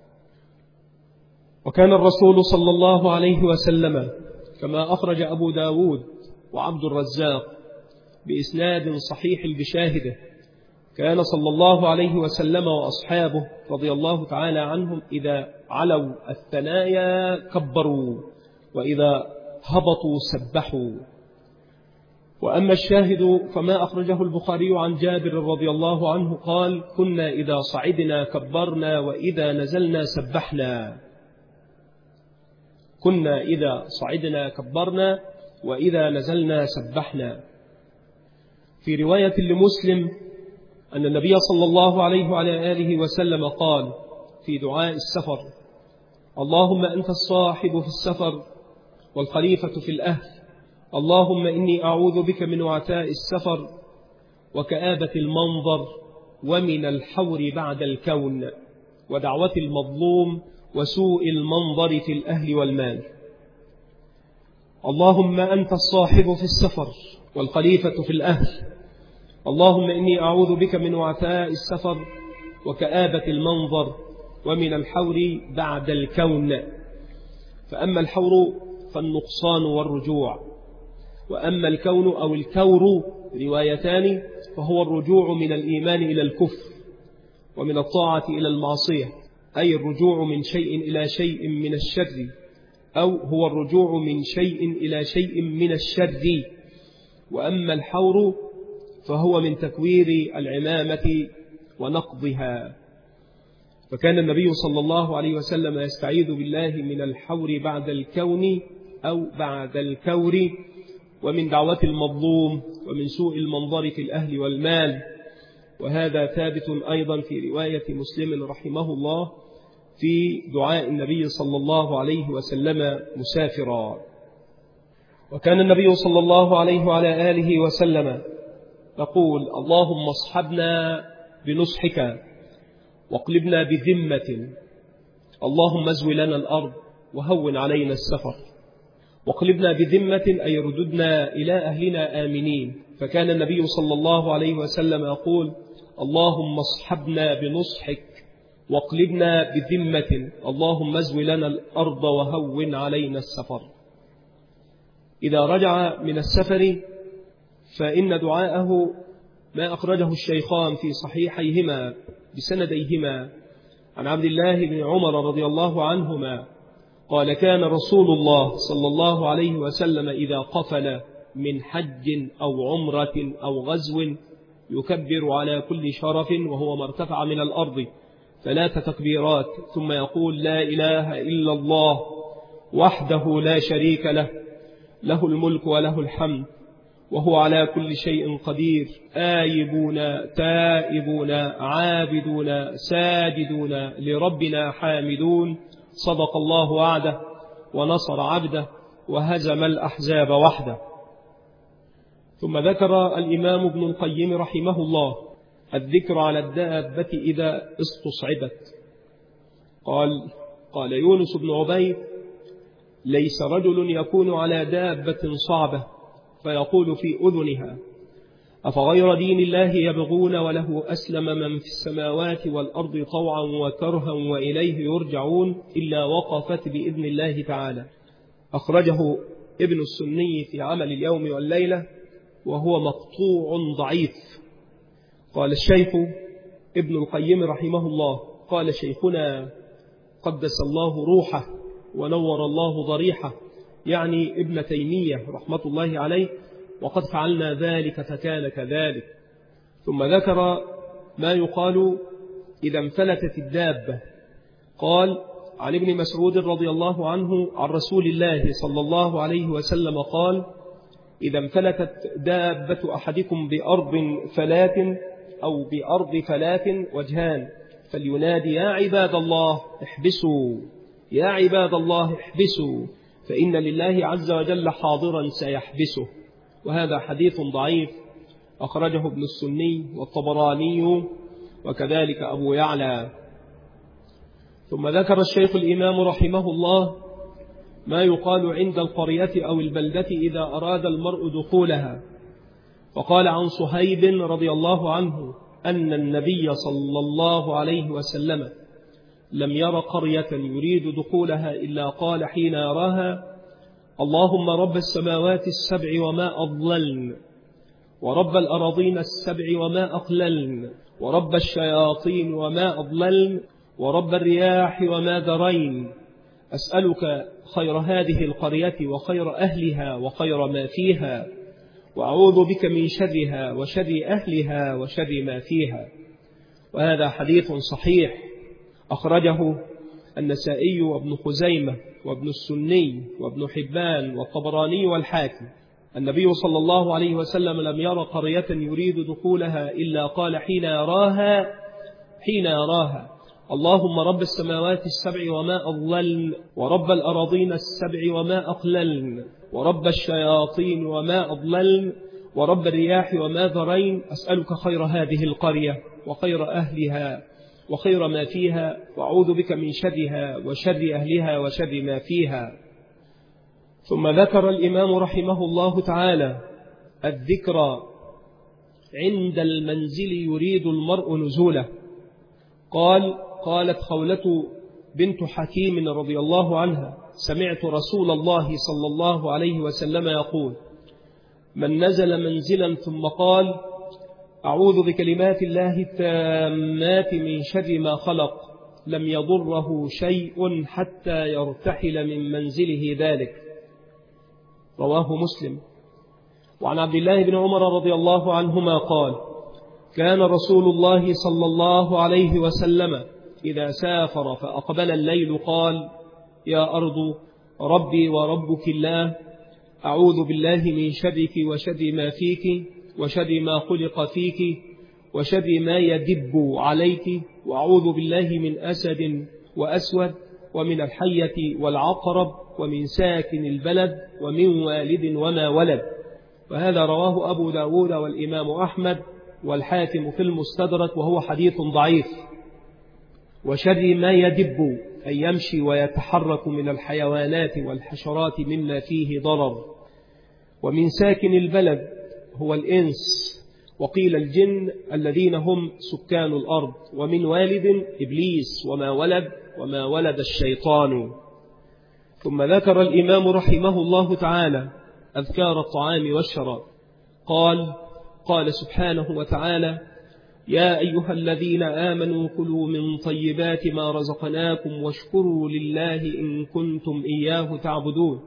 وكان الرسول صلى الله عليه وسلم كما أخرج أبو داود وعبد الرزاق بإسناد صحيح بشاهده، كان صلى الله عليه وسلم وأصحابه رضي الله تعالى عنهم إذا علوا الثنايا كبروا وإذا هبطوا سبحوا. وأما الشاهد فما أخرجه البخاري عن جابر رضي الله عنه قال: كنا إذا صعدنا كبرنا وإذا نزلنا سبحنا. كنا إذا صعدنا كبرنا وإذا نزلنا سبحنا. في رواية لمسلم أن النبي صلى الله عليه وعلى آله وسلم قال في دعاء السفر: اللهم أنت الصاحب في السفر والخليفة في الأهل، اللهم إني أعوذ بك من وعثاء السفر وكآبة المنظر ومن الحور بعد الكون ودعوة المظلوم وسوء المنظر في الأهل والمال. اللهم أنت الصاحب في السفر والخليفة في الأهل، اللهم إني أعوذ بك من وعثاء السفر وكآبة المنظر ومن الحور بعد الكون. فأما الحور فالنقصان والرجوع، وأما الكون أو الكور روايتان فهو الرجوع من الإيمان إلى الكفر ومن الطاعة إلى المعصية، أي الرجوع من شيء إلى شيء من الشر، أو هو الرجوع من شيء إلى شيء من الشر. وأما الحور فهو من تكوير العمامة ونقضها. فكان النبي صلى الله عليه وسلم يستعيذ بالله من الحور بعد الكون أو بعد الكور، ومن دعوة المظلوم ومن سوء المنظر في الأهل والمال. وهذا ثابت أيضا في رواية مسلم رحمه الله في دعاء النبي صلى الله عليه وسلم مسافرا. وكان النبي صلى الله عليه وعلى آله وسلم يقول: اللهم اصحبنا بنصحك واقلبنا بذمة، اللهم ازو لنا الأرض وهون علينا السفر. واقلبنا بذمة أي رددنا إلى أهلنا آمنين. فكان النبي صلى الله عليه وسلم يقول: اللهم اصحبنا بنصحك واقلبنا بذمة، اللهم ازو لنا الأرض وهون علينا السفر. إذا رجع من السفر فإن دعاءه ما أخرجه الشيخان في صحيحيهما بسنديهما عن عبد الله بن عمر رضي الله عنهما قال: كان رسول الله صلى الله عليه وسلم إذا قفل من حج أو عمرة أو غزو يكبر على كل شرف وهو ما ارتفع من الأرض 3 تكبيرات، ثم يقول: لا إله إلا الله وحده لا شريك له، له الملك وله الحمد وهو على كل شيء قدير، آيبون تائبون عابدون ساجدون لربنا حامدون. صدق الله وعده ونصر عبده وهزم الأحزاب وحده. ثم ذكر الإمام ابن القيم رحمه الله الذكر على الدابة إذا استصعبت. قال يونس بن عبيد: ليس رجل يكون على دابة صعبة فيقول في أذنها: أفغير دين الله يبغون وله أسلم من في السماوات والأرض طوعا وكرها وإليه يرجعون، إلا وقفت بإذن الله تعالى. أخرجه ابن السني في عمل اليوم والليلة وهو مقطوع ضعيف. قال الشيخ ابن القيم رحمه الله: قال شيخنا قدس الله روحه ونور الله ضريحه يعني ابن تيمية رحمة الله عليه، وقد فعلنا ذلك فكان كذلك. ثم ذكر ما يقال إذا انفلتت الدابة. قال عن ابن مسعود رضي الله عنه عن رسول الله صلى الله عليه وسلم قال: إذا انفلتت دابة أحدكم بأرض فلات أو بأرض فلات وجهان فلينادي: يا عباد الله احبسوا، يا عباد الله احبسوا، فإن لله عز وجل حاضرا سيحبسه. وهذا حديث ضعيف أخرجه ابن السني والطبراني وكذلك أبو يعلى. ثم ذكر الشيخ الإمام رحمه الله ما يقال عند القرية أو البلدة إذا أراد المرء دخولها. وقال عن صهيب رضي الله عنه أن النبي صلى الله عليه وسلم لم ير قرية يريد دخولها إلا قال حين يراها: اللهم رب السماوات السبع وما أضللن، ورب الأراضين السبع وما أقللن، ورب الشياطين وما أضللن، ورب الرياح وما ذرين، أسألك خير هذه القرية وخير أهلها وخير ما فيها، وأعوذ بك من شرها وشر أهلها وشر ما فيها. وهذا حديث صحيح أخرجه النسائي وابن خزيمة وابن السني وابن حبان والطبراني والحاكم. النبي صلى الله عليه وسلم لم ير قرية يريد دخولها إلا قال حين يراها اللهم رب السماوات السبع وما أضللن، ورب الأراضين السبع وما أقللن، ورب الشياطين وما أضللن، ورب الرياح وما ذرين، أسألك خير هذه القرية وخير أهلها وخير ما فيها، وأعوذ بك من شرها وشر أهلها وشر ما فيها. ثم ذكر الإمام رحمه الله تعالى الذكر عند المنزل يريد المرء نزوله. قالت خولة بنت حكيم رضي الله عنها: سمعت رسول الله صلى الله عليه وسلم يقول: من نزل منزلا ثم قال: أعوذ بكلمات الله التامات من شر ما خلق، لم يضره شيء حتى يرتحل من منزله ذلك. رواه مسلم. وعن عبد الله بن عمر رضي الله عنهما قال: كان رسول الله صلى الله عليه وسلم إذا سافر فأقبل الليل قال: يا أرض ربي وربك الله، أعوذ بالله من شرك وشر ما فيك وشر ما خلق فيك وشر ما يدب عليك، وأعوذ بالله من أسد وأسود ومن الحية والعقرب ومن ساكن البلد ومن والد وما ولد. وهذا رواه أبو داود والإمام أحمد والحاكم في المستدرك، وهو حديث ضعيف. وشر ما يدب أن يمشي ويتحرك من الحيوانات والحشرات مما فيه ضرر. ومن ساكن البلد هو الإنس، وقيل الجن الذين هم سكان الأرض. ومن والد إبليس وما ولد الشيطان. ثم ذكر الإمام رحمه الله تعالى أذكار الطعام والشراب. قال سبحانه وتعالى: يا أيها الذين آمنوا كلوا من طيبات ما رزقناكم واشكروا لله إن كنتم إياه تعبدون.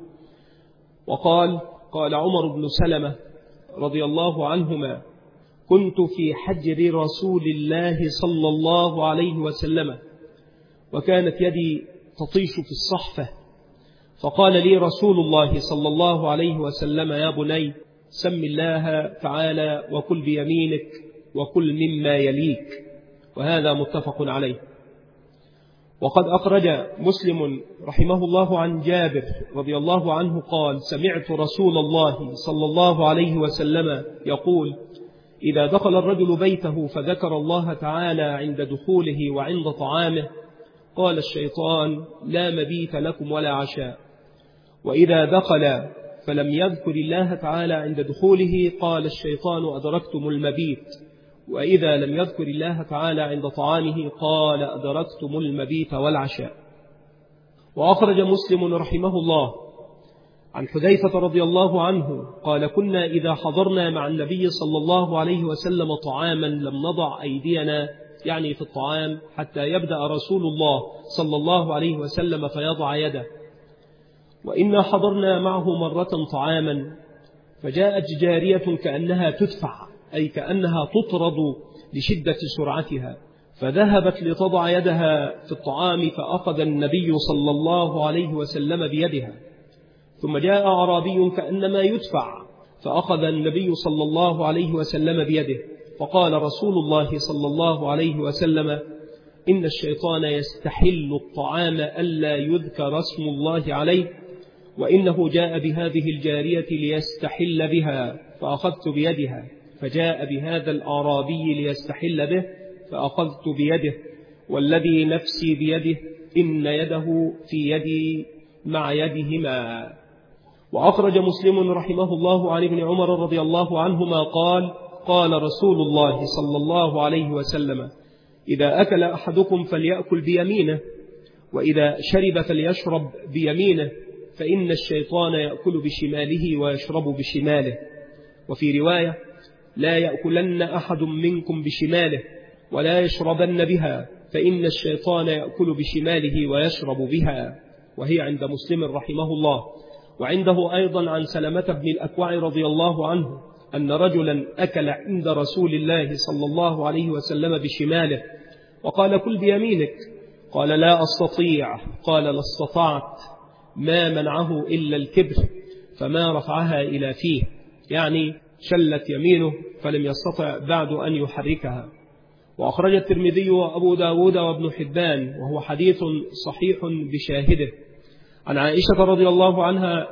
قال عمر بن سلمة رضي الله عنهما: كنت في حجر رسول الله صلى الله عليه وسلم، وكانت يدي تطيش في الصحفة، فقال لي رسول الله صلى الله عليه وسلم: يا بني، سم الله تعالى وكل بيمينك وكل مما يليك. وهذا متفق عليه. وقد أخرج مسلم رحمه الله عن جابر رضي الله عنه قال: سمعت رسول الله صلى الله عليه وسلم يقول: إذا دخل الرجل بيته فذكر الله تعالى عند دخوله وعند طعامه، قال الشيطان: لا مبيت لكم ولا عشاء. وإذا دخل فلم يذكر الله تعالى عند دخوله، قال الشيطان: أدركتم المبيت. وإذا لم يذكر الله تعالى عند طعامه، قال: أدركتم المبيت والعشاء. وأخرج مسلم رحمه الله عن حذيفة رضي الله عنه قال: كنا إذا حضرنا مع النبي صلى الله عليه وسلم طعاما لم نضع أيدينا، يعني في الطعام، حتى يبدأ رسول الله صلى الله عليه وسلم فيضع يده. وإنا حضرنا معه مرة طعاما، فجاءت جارية كأنها تدفع، أي كأنها تطرد لشدة سرعتها، فذهبت لتضع يدها في الطعام، فأخذ النبي صلى الله عليه وسلم بيدها. ثم جاء أعرابي كأنما يدفع، فأخذ النبي صلى الله عليه وسلم بيده، فقال رسول الله صلى الله عليه وسلم: إن الشيطان يستحل الطعام ألا يذكر اسم الله عليه، وإنه جاء بهذه الجارية ليستحل بها، فأخذت بيدها، فجاء بهذا الأعرابي ليستحل به، فأخذت بيده، والذي نفسي بيده إن يده في يدي مع يدهما. وأخرج مسلم رحمه الله عن ابن عمر رضي الله عنهما قال: قال رسول الله صلى الله عليه وسلم: إذا أكل أحدكم فليأكل بيمينه، وإذا شرب فليشرب بيمينه، فإن الشيطان يأكل بشماله ويشرب بشماله. وفي رواية: لا يأكلن أحد منكم بشماله ولا يشربن بها، فإن الشيطان يأكل بشماله ويشرب بها. وهي عند مسلم رحمه الله. وعنده أيضا عن سلمة بن الأكوع رضي الله عنه أن رجلا أكل عند رسول الله صلى الله عليه وسلم بشماله، وقال: كل بيمينك. قال: لا أستطيع. قال: لا استطعت. ما منعه إلا الكبر، فما رفعها إلى فيه، يعني شلت يمينه فلم يستطع بعد أن يحركها. وأخرج الترمذي وأبو داود وابن حبان، وهو حديث صحيح بشاهده، عن عائشة رضي الله عنها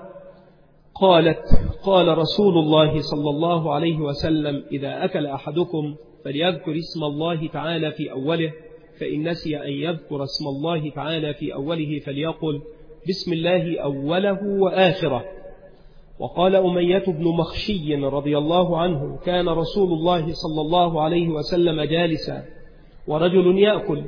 قالت: قال رسول الله صلى الله عليه وسلم: إذا أكل أحدكم فليذكر اسم الله تعالى في أوله، فإن نسي أن يذكر اسم الله تعالى في أوله فليقل: بسم الله أوله وآخره. وقال أمية بن مخشي رضي الله عنه: كان رسول الله صلى الله عليه وسلم جالسا ورجل يأكل،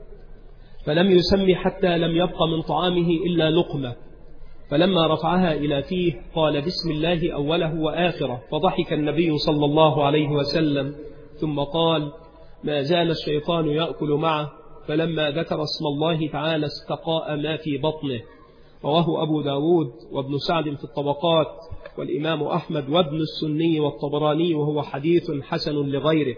فلم يسم حتى لم يبق من طعامه إلا لقمة، فلما رفعها إلى فيه قال: بسم الله أوله وآخره، فضحك النبي صلى الله عليه وسلم، ثم قال: ما زال الشيطان يأكل معه، فلما ذكر اسم الله تعالى استقاء ما في بطنه. رواه أبو داود وابن سعد في الطبقات، والإمام أحمد وابن السني والطبراني، وهو حديث حسن لغيره.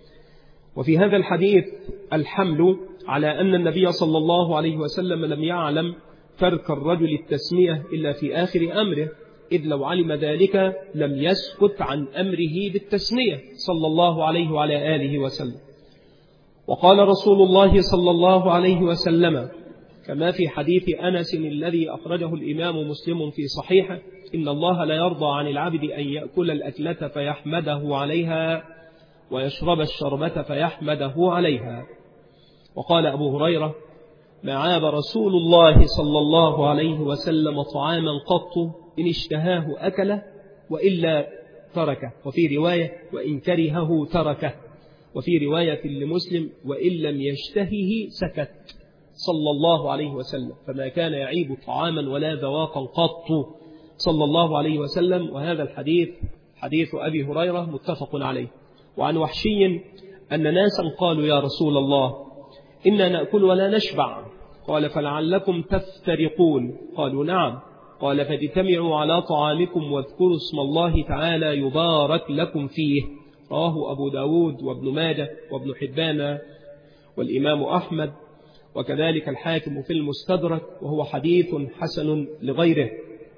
وفي هذا الحديث الحمل على أن النبي صلى الله عليه وسلم لم يعلم ترك الرجل التسمية إلا في آخر أمره، إذ لو علم ذلك لم يسكت عن أمره بالتسمية صلى الله عليه وعلى آله وسلم. وقال رسول الله صلى الله عليه وسلم كما في حديث أنس الذي أخرجه الإمام مسلم في صحيحه: إن الله لا يرضى عن العبد أن يأكل الأكلة فيحمده عليها ويشرب الشربة فيحمده عليها. وقال أبو هريرة: ما عاب رسول الله صلى الله عليه وسلم طعاما قط، إن اشتهاه أكله وإلا تركه، وفي رواية: وإن كرهه تركه، وفي رواية لمسلم: وإن لم يشتهه سكت، صلى الله عليه وسلم. فما كان يعيب طعاما ولا ذواقا قط صلى الله عليه وسلم. وهذا الحديث حديث أبي هريرة متفق عليه. وعن وحشي أن ناسا قالوا: يا رسول الله، إنا نأكل ولا نشبع. قال: فلعلكم تفترقون. قالوا: نعم. قال: فاجتمعوا على طعامكم واذكروا اسم الله تعالى يبارك لكم فيه. رواه أبو داود وابن ماجه وابن حبان والإمام أحمد، وكذلك الحاكم في المستدرك، وهو حديث حسن لغيره.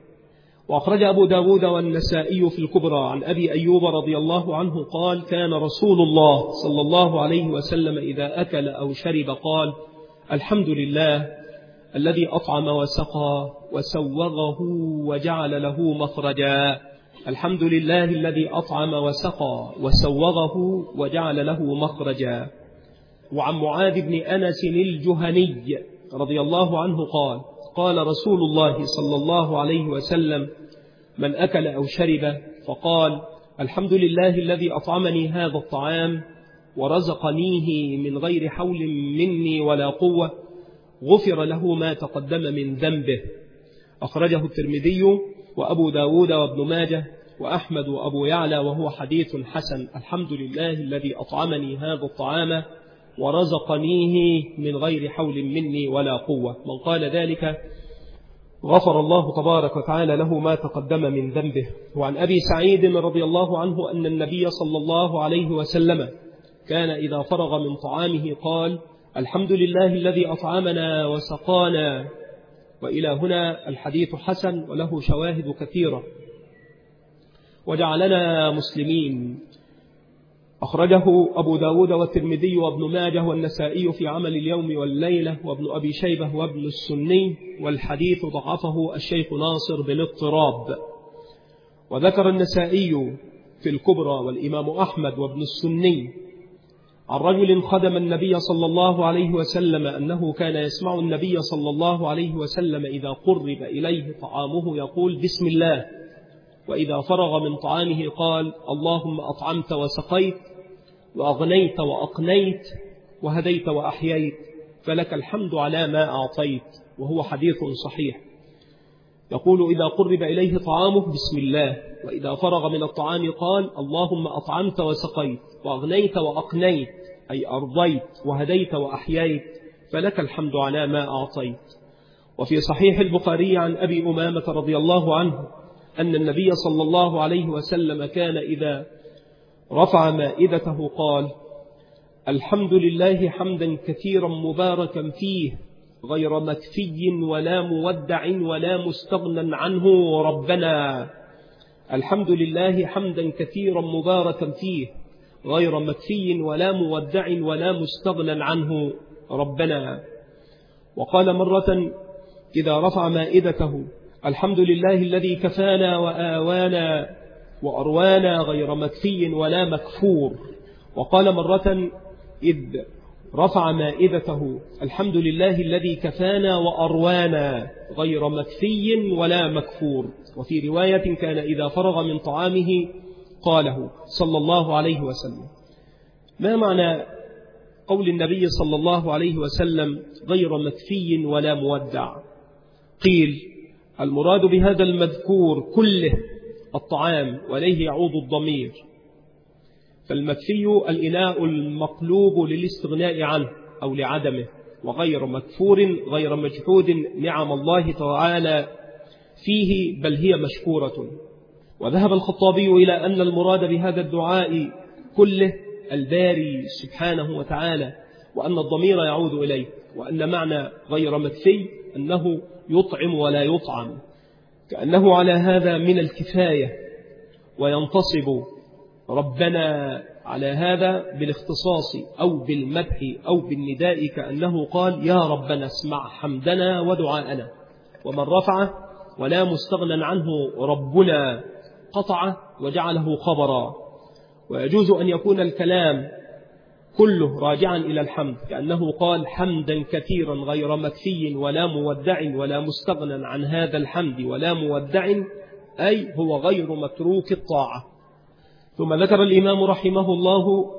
وأخرج أبو داود والنسائي في الكبرى عن أبي أيوب رضي الله عنه قال: كان رسول الله صلى الله عليه وسلم إذا أكل أو شرب قال: الحمد لله الذي أطعم وسقى وسوغه وجعل له مخرجا. الحمد لله الذي أطعم وسقى وسوغه وجعل له مخرجا. وعن معاذ بن أنس الجهني رضي الله عنه قال: قال رسول الله صلى الله عليه وسلم: من أكل أو شرب فقال: الحمد لله الذي أطعمني هذا الطعام ورزقنيه من غير حول مني ولا قوة، غفر له ما تقدم من ذنبه. أخرجه الترمذي وأبو داود وابن ماجه وأحمد وأبو يعلى، وهو حديث حسن. الحمد لله الذي أطعمني هذا الطعام ورزقنيه من غير حول مني ولا قوة. من قال ذلك غفر الله تبارك وتعالى له ما تقدم من ذنبه. وعن أبي سعيد رضي الله عنه أن النبي صلى الله عليه وسلم كان إذا فرغ من طعامه قال: الحمد لله الذي أطعمنا وسقانا. وإلى هنا الحديث حسن وله شواهد كثيرة وجعلنا مسلمين. أخرجه أبو داود والترمذي وابن ماجه والنسائي في عمل اليوم والليلة وابن أبي شيبة وابن السني، والحديث ضعفه الشيخ ناصر بالاضطراب. وذكر النسائي في الكبرى والإمام أحمد وابن السني عن رجل خدم النبي صلى الله عليه وسلم أنه كان يسمع النبي صلى الله عليه وسلم إذا قرب إليه طعامه يقول: بسم الله. وإذا فرغ من طعامه قال: اللهم أطعمت وسقيت وأغنيت وأقنيت وهديت وأحييت، فلك الحمد على ما أعطيت. وهو حديث صحيح. يقول إذا قرب إليه طعامه بسم الله. وإذا فرغ من الطعام قال: اللهم أطعمت وسقيت وأغنيت وأقنيت، أي أرضيت وهديت وأحييت، فلك الحمد على ما أعطيت. وفي صحيح البخاري عن أبي أمامة رضي الله عنه أن النبي صلى الله عليه وسلم كان إذا رفع مائدته قال: الحمد لله حمدا كثيرا مباركا فيه غير مكفي ولا مودع ولا مستغنى عنه ربنا. الحمد لله حمدا كثيرا مباركا فيه غير مكفي ولا مودع ولا مستغنى عنه ربنا. وقال مرة إذا رفع مائدته: الحمد لله الذي كفانا وآوانا وأروانا غير مكفي ولا مكفور. وقال مرة إذ رفع مائدته: الحمد لله الذي كفانا وأروانا غير مكفي ولا مكفور. وفي رواية كان إذا فرغ من طعامه قاله صلى الله عليه وسلم. ما معنى قول النبي صلى الله عليه وسلم غير مكفي ولا مودع؟ قيل: المراد بهذا المذكور كله الطعام، وإليه يعود الضمير. فالمكفي الإناء المقلوب للاستغناء عنه أو لعدمه، وغير مكفور غير مجحود نعم الله تعالى فيه، بل هي مشكورة. وذهب الخطابي إلى أن المراد بهذا الدعاء كله الباري سبحانه وتعالى، وأن الضمير يعود إليه، وأن معنى غير مكفي أنه يطعم ولا يطعم، كأنه على هذا من الكفاية، وينتصب ربنا على هذا بالاختصاص أو بالمدح أو بالنداء، كأنه قال: يا ربنا اسمع حمدنا ودعاءنا. ومن رفعه ولا مستغنى عنه ربنا قطعه وجعله خبرا. ويجوز أن يكون الكلام كله راجعا إلى الحمد، كأنه قال: حمدا كثيرا غير مكفي ولا مودع ولا مستغنى عن هذا الحمد ولا مودع، أي هو غير متروك الطاعة. ثم ذكر الإمام رحمه الله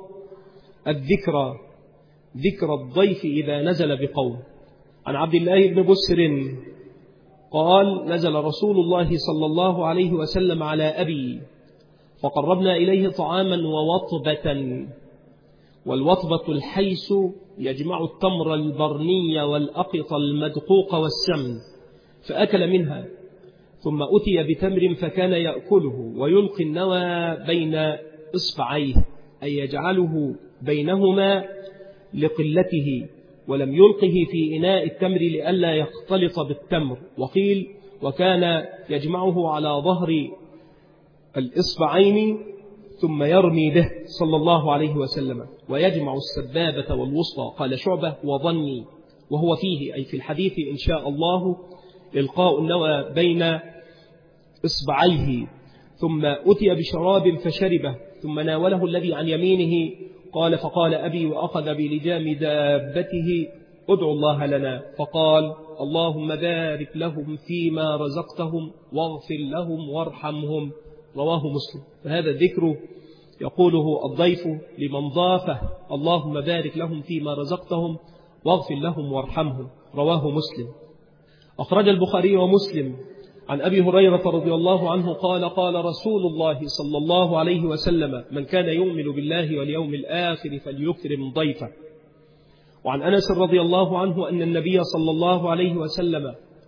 ذكر الضيف إذا نزل بقوم. عن عبد الله بن بسر قال: نزل رسول الله صلى الله عليه وسلم على أبي فقربنا إليه طعاما ووطبة. والوطبة الحيس يجمع التمر البرني والأقط المدقوق والسمن، فأكل منها. ثم أتي بتمر فكان يأكله ويلقي النوى بين إصبعيه، أي يجعله بينهما لقلته، ولم يلقه في إناء التمر لئلا يختلط بالتمر. وقيل: وكان يجمعه على ظهر الإصبعين ثم يرمي به صلى الله عليه وسلم، ويجمع السبابة والوسطى. قال شعبة: وظني. وهو فيه أي في الحديث إن شاء الله إلقاء النوى بين إصبعيه. ثم أتي بشراب فشربه، ثم ناوله الذي عن يمينه. قال: فقال أبي وأخذ بلجام دابته: ادعوا الله لنا. فقال: اللهم بارك لهم فيما رزقتهم واغفر لهم وارحمهم. رواه مسلم. فهذا الذكر يقوله الضيف لمن ضافه: اللهم بارك لهم فيما رزقتهم واغفر لهم وارحمهم. رواه مسلم. أخرج البخاري ومسلم عن أبي هريرة رضي الله عنه قال: قال رسول الله صلى الله عليه وسلم: من كان يؤمن بالله واليوم الآخر فليكرم ضيفه. وعن أنس رضي الله عنه أن النبي صلى الله عليه وسلم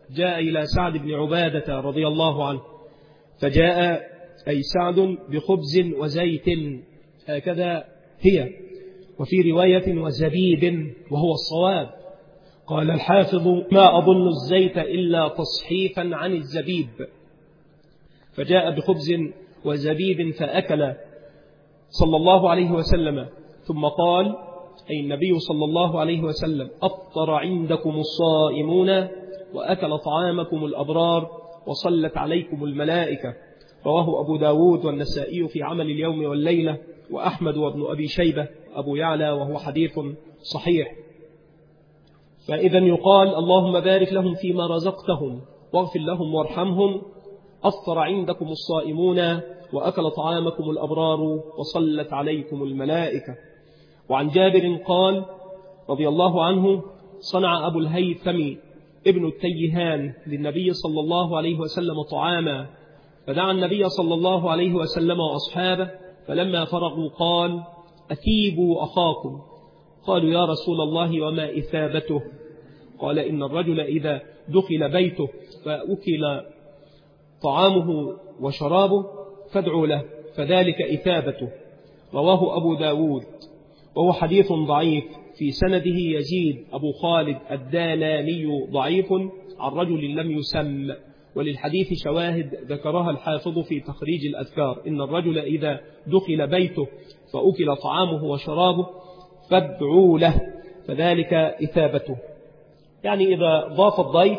جاء إلى سعد بن عبادة رضي الله عنه، فجاء أي سعد بخبز وزيت، هكذا هي، وفي رواية وزبيب وهو الصواب. قال الحافظ: ما أظن الزيت إلا تصحيفا عن الزبيب. فجاء بخبز وزبيب فأكل صلى الله عليه وسلم، ثم قال أي النبي صلى الله عليه وسلم: أفطر عندكم الصائمون وأكل طعامكم الأبرار وصلت عليكم الملائكة. رواه أبو داود والنسائي في عمل اليوم والليلة، وأحمد وابن أبي شيبة أبو يعلى، وهو حديث صحيح. فإذا يقال: اللهم بارك لهم فيما رزقتهم واغفر لهم وارحمهم. أفطر عندكم الصائمون وأكل طعامكم الأبرار وصلت عليكم الملائكة. وعن جابر قال رضي الله عنه: صنع أبو الهيثم ابن التيهان للنبي صلى الله عليه وسلم طعاما، فدعا النبي صلى الله عليه وسلم وأصحابه، فلما فرغوا قال: أثيبوا أخاكم. قالوا: يا رسول الله وما إثابته؟ قال: إن الرجل إذا دخل بيته فأكل طعامه وشرابه فادعوا له، فذلك إثابته. رواه أبو داود، وهو حديث ضعيف، في سنده يزيد أبو خالد الدالاني ضعيف عن رجل لم يسم، وللحديث شواهد ذكرها الحافظ في تخريج الأذكار: إن الرجل إذا دخل بيته فأكل طعامه وشرابه فادعوا له، فذلك إثابته. يعني إذا ضاف الضيف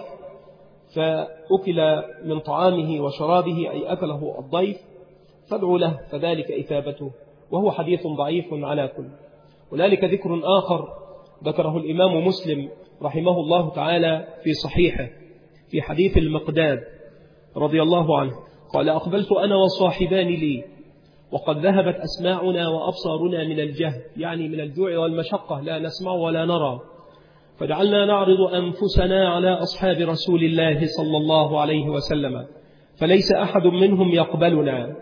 فأكل من طعامه وشرابه، أي أكله الضيف، فادعوا له، فذلك إثابته. وهو حديث ضعيف على كل. هنالك ذكر آخر ذكره الإمام مسلم رحمه الله تعالى في صحيحه في حديث المقداد رضي الله عنه قال: أقبلت أنا وصاحبان لي وقد ذهبت أسماعنا وأبصارنا من الجهد، يعني من الجوع والمشقة، لا نسمع ولا نرى، فجعلنا نعرض أنفسنا على أصحاب رسول الله صلى الله عليه وسلم، فليس أحد منهم يقبلنا.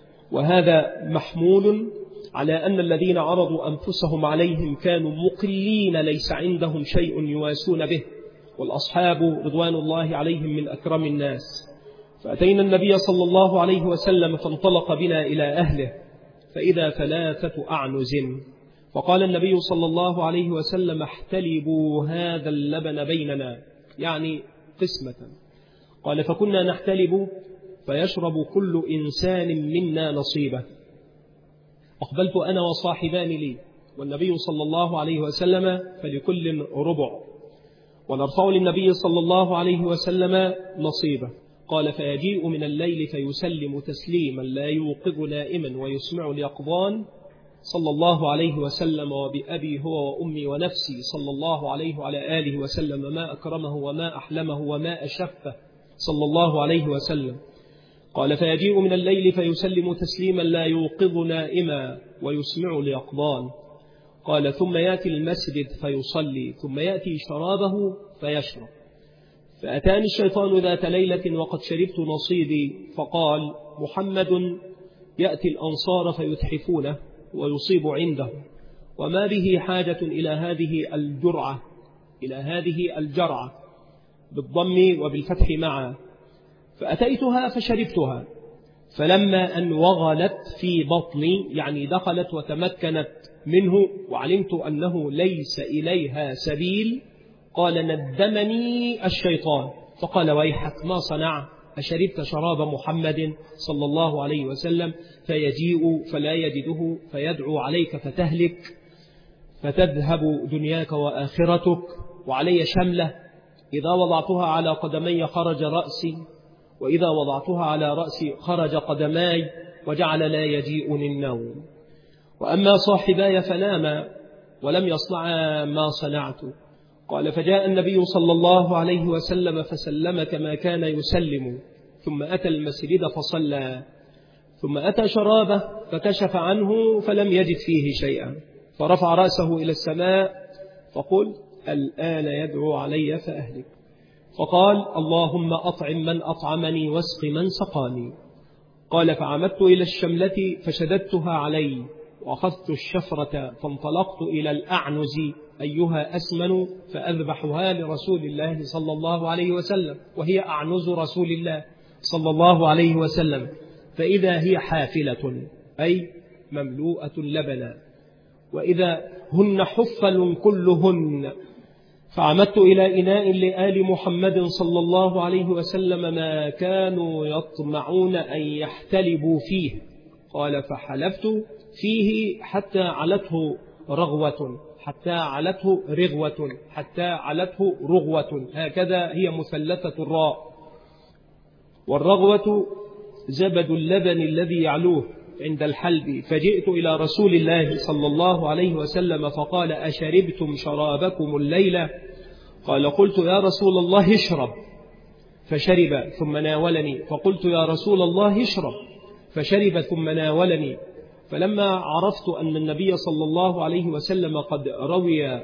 وهذا محمول على أن الذين عرضوا أنفسهم عليهم كانوا مقلين، ليس عندهم شيء يواسون به، والأصحاب رضوان الله عليهم من أكرم الناس. فأتينا النبي صلى الله عليه وسلم فانطلق بنا إلى أهله، فإذا 3 أعنز، فقال النبي صلى الله عليه وسلم: احتلبوا هذا اللبن بيننا، يعني قسمة. قال: فكنا نحتلب فيشرب كل إنسان منا نصيبه. أقبلت أنا وصاحبان لي والنبي صلى الله عليه وسلم، فلكل ربع، ونرفع للنبي صلى الله عليه وسلم نصيبه. قال: فيجيء من الليل فيسلم تسليما لا يوقظ نائما ويسمع اليقظان، صلى الله عليه وسلم وبأبي هو وأمي ونفسي صلى الله عليه وعلى آله وسلم، ما أكرمه وما أحلمه وما أشفه صلى الله عليه وسلم. قال: فيجيء من الليل فيسلم تسليما لا يوقظ نائما ويسمع اليقظان. قال: ثم يأتي المسجد فيصلي، ثم يأتي شرابه فيشرب. فأتاني الشيطان ذات ليلة وقد شربت نصيبي، فقال: محمد يأتي الأنصار فيتحفونه ويصيب عنده، وما به حاجة إلى هذه الجرعة، إلى هذه الجرعة، بالضم وبالفتح معا. فأتيتها فشربتها، فلما أن وغلت في بطني، يعني دخلت وتمكنت منه، وعلمت أنه ليس إليها سبيل، قال: ندمني الشيطان، فقال: ويحك ما صنع، أشربت شراب محمد صلى الله عليه وسلم؟ فيجيء فلا يجده فيدعو عليك فتهلك، فتذهب دنياك وآخرتك، وعلي شملة، إذا وضعتها على قدمي خرج رأسي، وإذا وضعتها على رأسي خرج قدماي، وجعل لا يجيئني النوم. وأما صاحباي فناما ولم يصنعا ما صنعت. قال: فجاء النبي صلى الله عليه وسلم فسلم كما كان يسلم، ثم أتى المسجد فصلى، ثم أتى شرابه فكشف عنه فلم يجد فيه شيئا، فرفع رأسه إلى السماء فقل: الآن يدعو علي فأهلك. فقال: اللهم أطعم من أطعمني واسق من سقاني. قال: فعمدت إلى الشملة فشددتها علي، وأخذت الشفرة فانطلقت إلى الأعنز أيها أسمن فأذبحها لرسول الله صلى الله عليه وسلم، وهي أعنز رسول الله صلى الله عليه وسلم، فإذا هي حافلة أي مملوءة لبنا، وإذا هن حفل كلهن. فعمدت إلى إناء لآل محمد صلى الله عليه وسلم ما كانوا يطمعون أن يحتلبوا فيه. قال فحلفت فيه حتى علته رغوة، حتى علته رغوة، حتى علته رغوة، هكذا هي مثلثة الراء. والرغوة زبد اللبن الذي يعلوه عند الحلب. فجئت إلى رسول الله صلى الله عليه وسلم فقال أشربتم شرابكم الليلة؟ قال قلت يا رسول الله اشرب، فشرب ثم ناولني، فقلت يا رسول الله اشرب، فشرب ثم ناولني. فلما عرفت أن النبي صلى الله عليه وسلم قد روي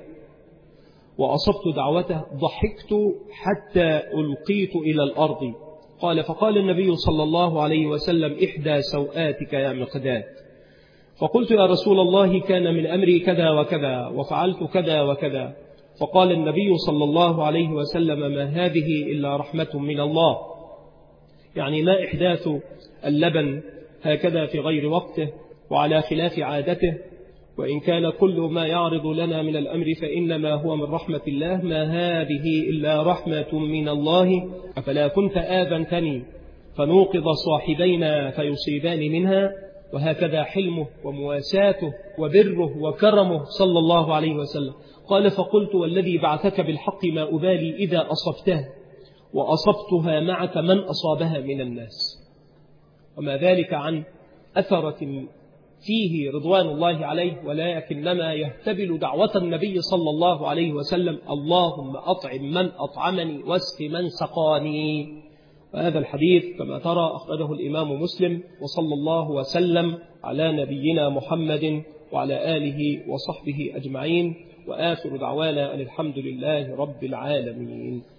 وأصبت دعوته ضحكت حتى ألقيت إلى الأرض. قال فقال النبي صلى الله عليه وسلم إحدى سوآتك يا مقداد. فقلت يا رسول الله كان من أمري كذا وكذا وفعلت كذا وكذا. فقال النبي صلى الله عليه وسلم ما هذه إلا رحمة من الله، يعني ما إحداث اللبن هكذا في غير وقته وعلى خلاف عادته، وإن كان كل ما يعرض لنا من الأمر فإنما هو من رحمة الله، ما هذه إلا رحمة من الله، أفلا كنت آذنتني فنوقظ صاحبينا فيصيبان منها. وهكذا حلمه ومواساته وبره وكرمه صلى الله عليه وسلم. قال فقلت والذي بعثك بالحق ما أبالي إذا أصبته وأصبتها معك من أصابها من الناس. وما ذلك عن أثرة فيه رضوان الله عليه، ولكنما يهتبل دعوة النبي صلى الله عليه وسلم اللهم أطعم من أطعمني واسق من سقاني. وهذا الحديث كما ترى أخرجه الإمام مسلم، وصلى الله وسلم على نبينا محمد وعلى آله وصحبه أجمعين، وآخر دعوانا أن الحمد لله رب العالمين.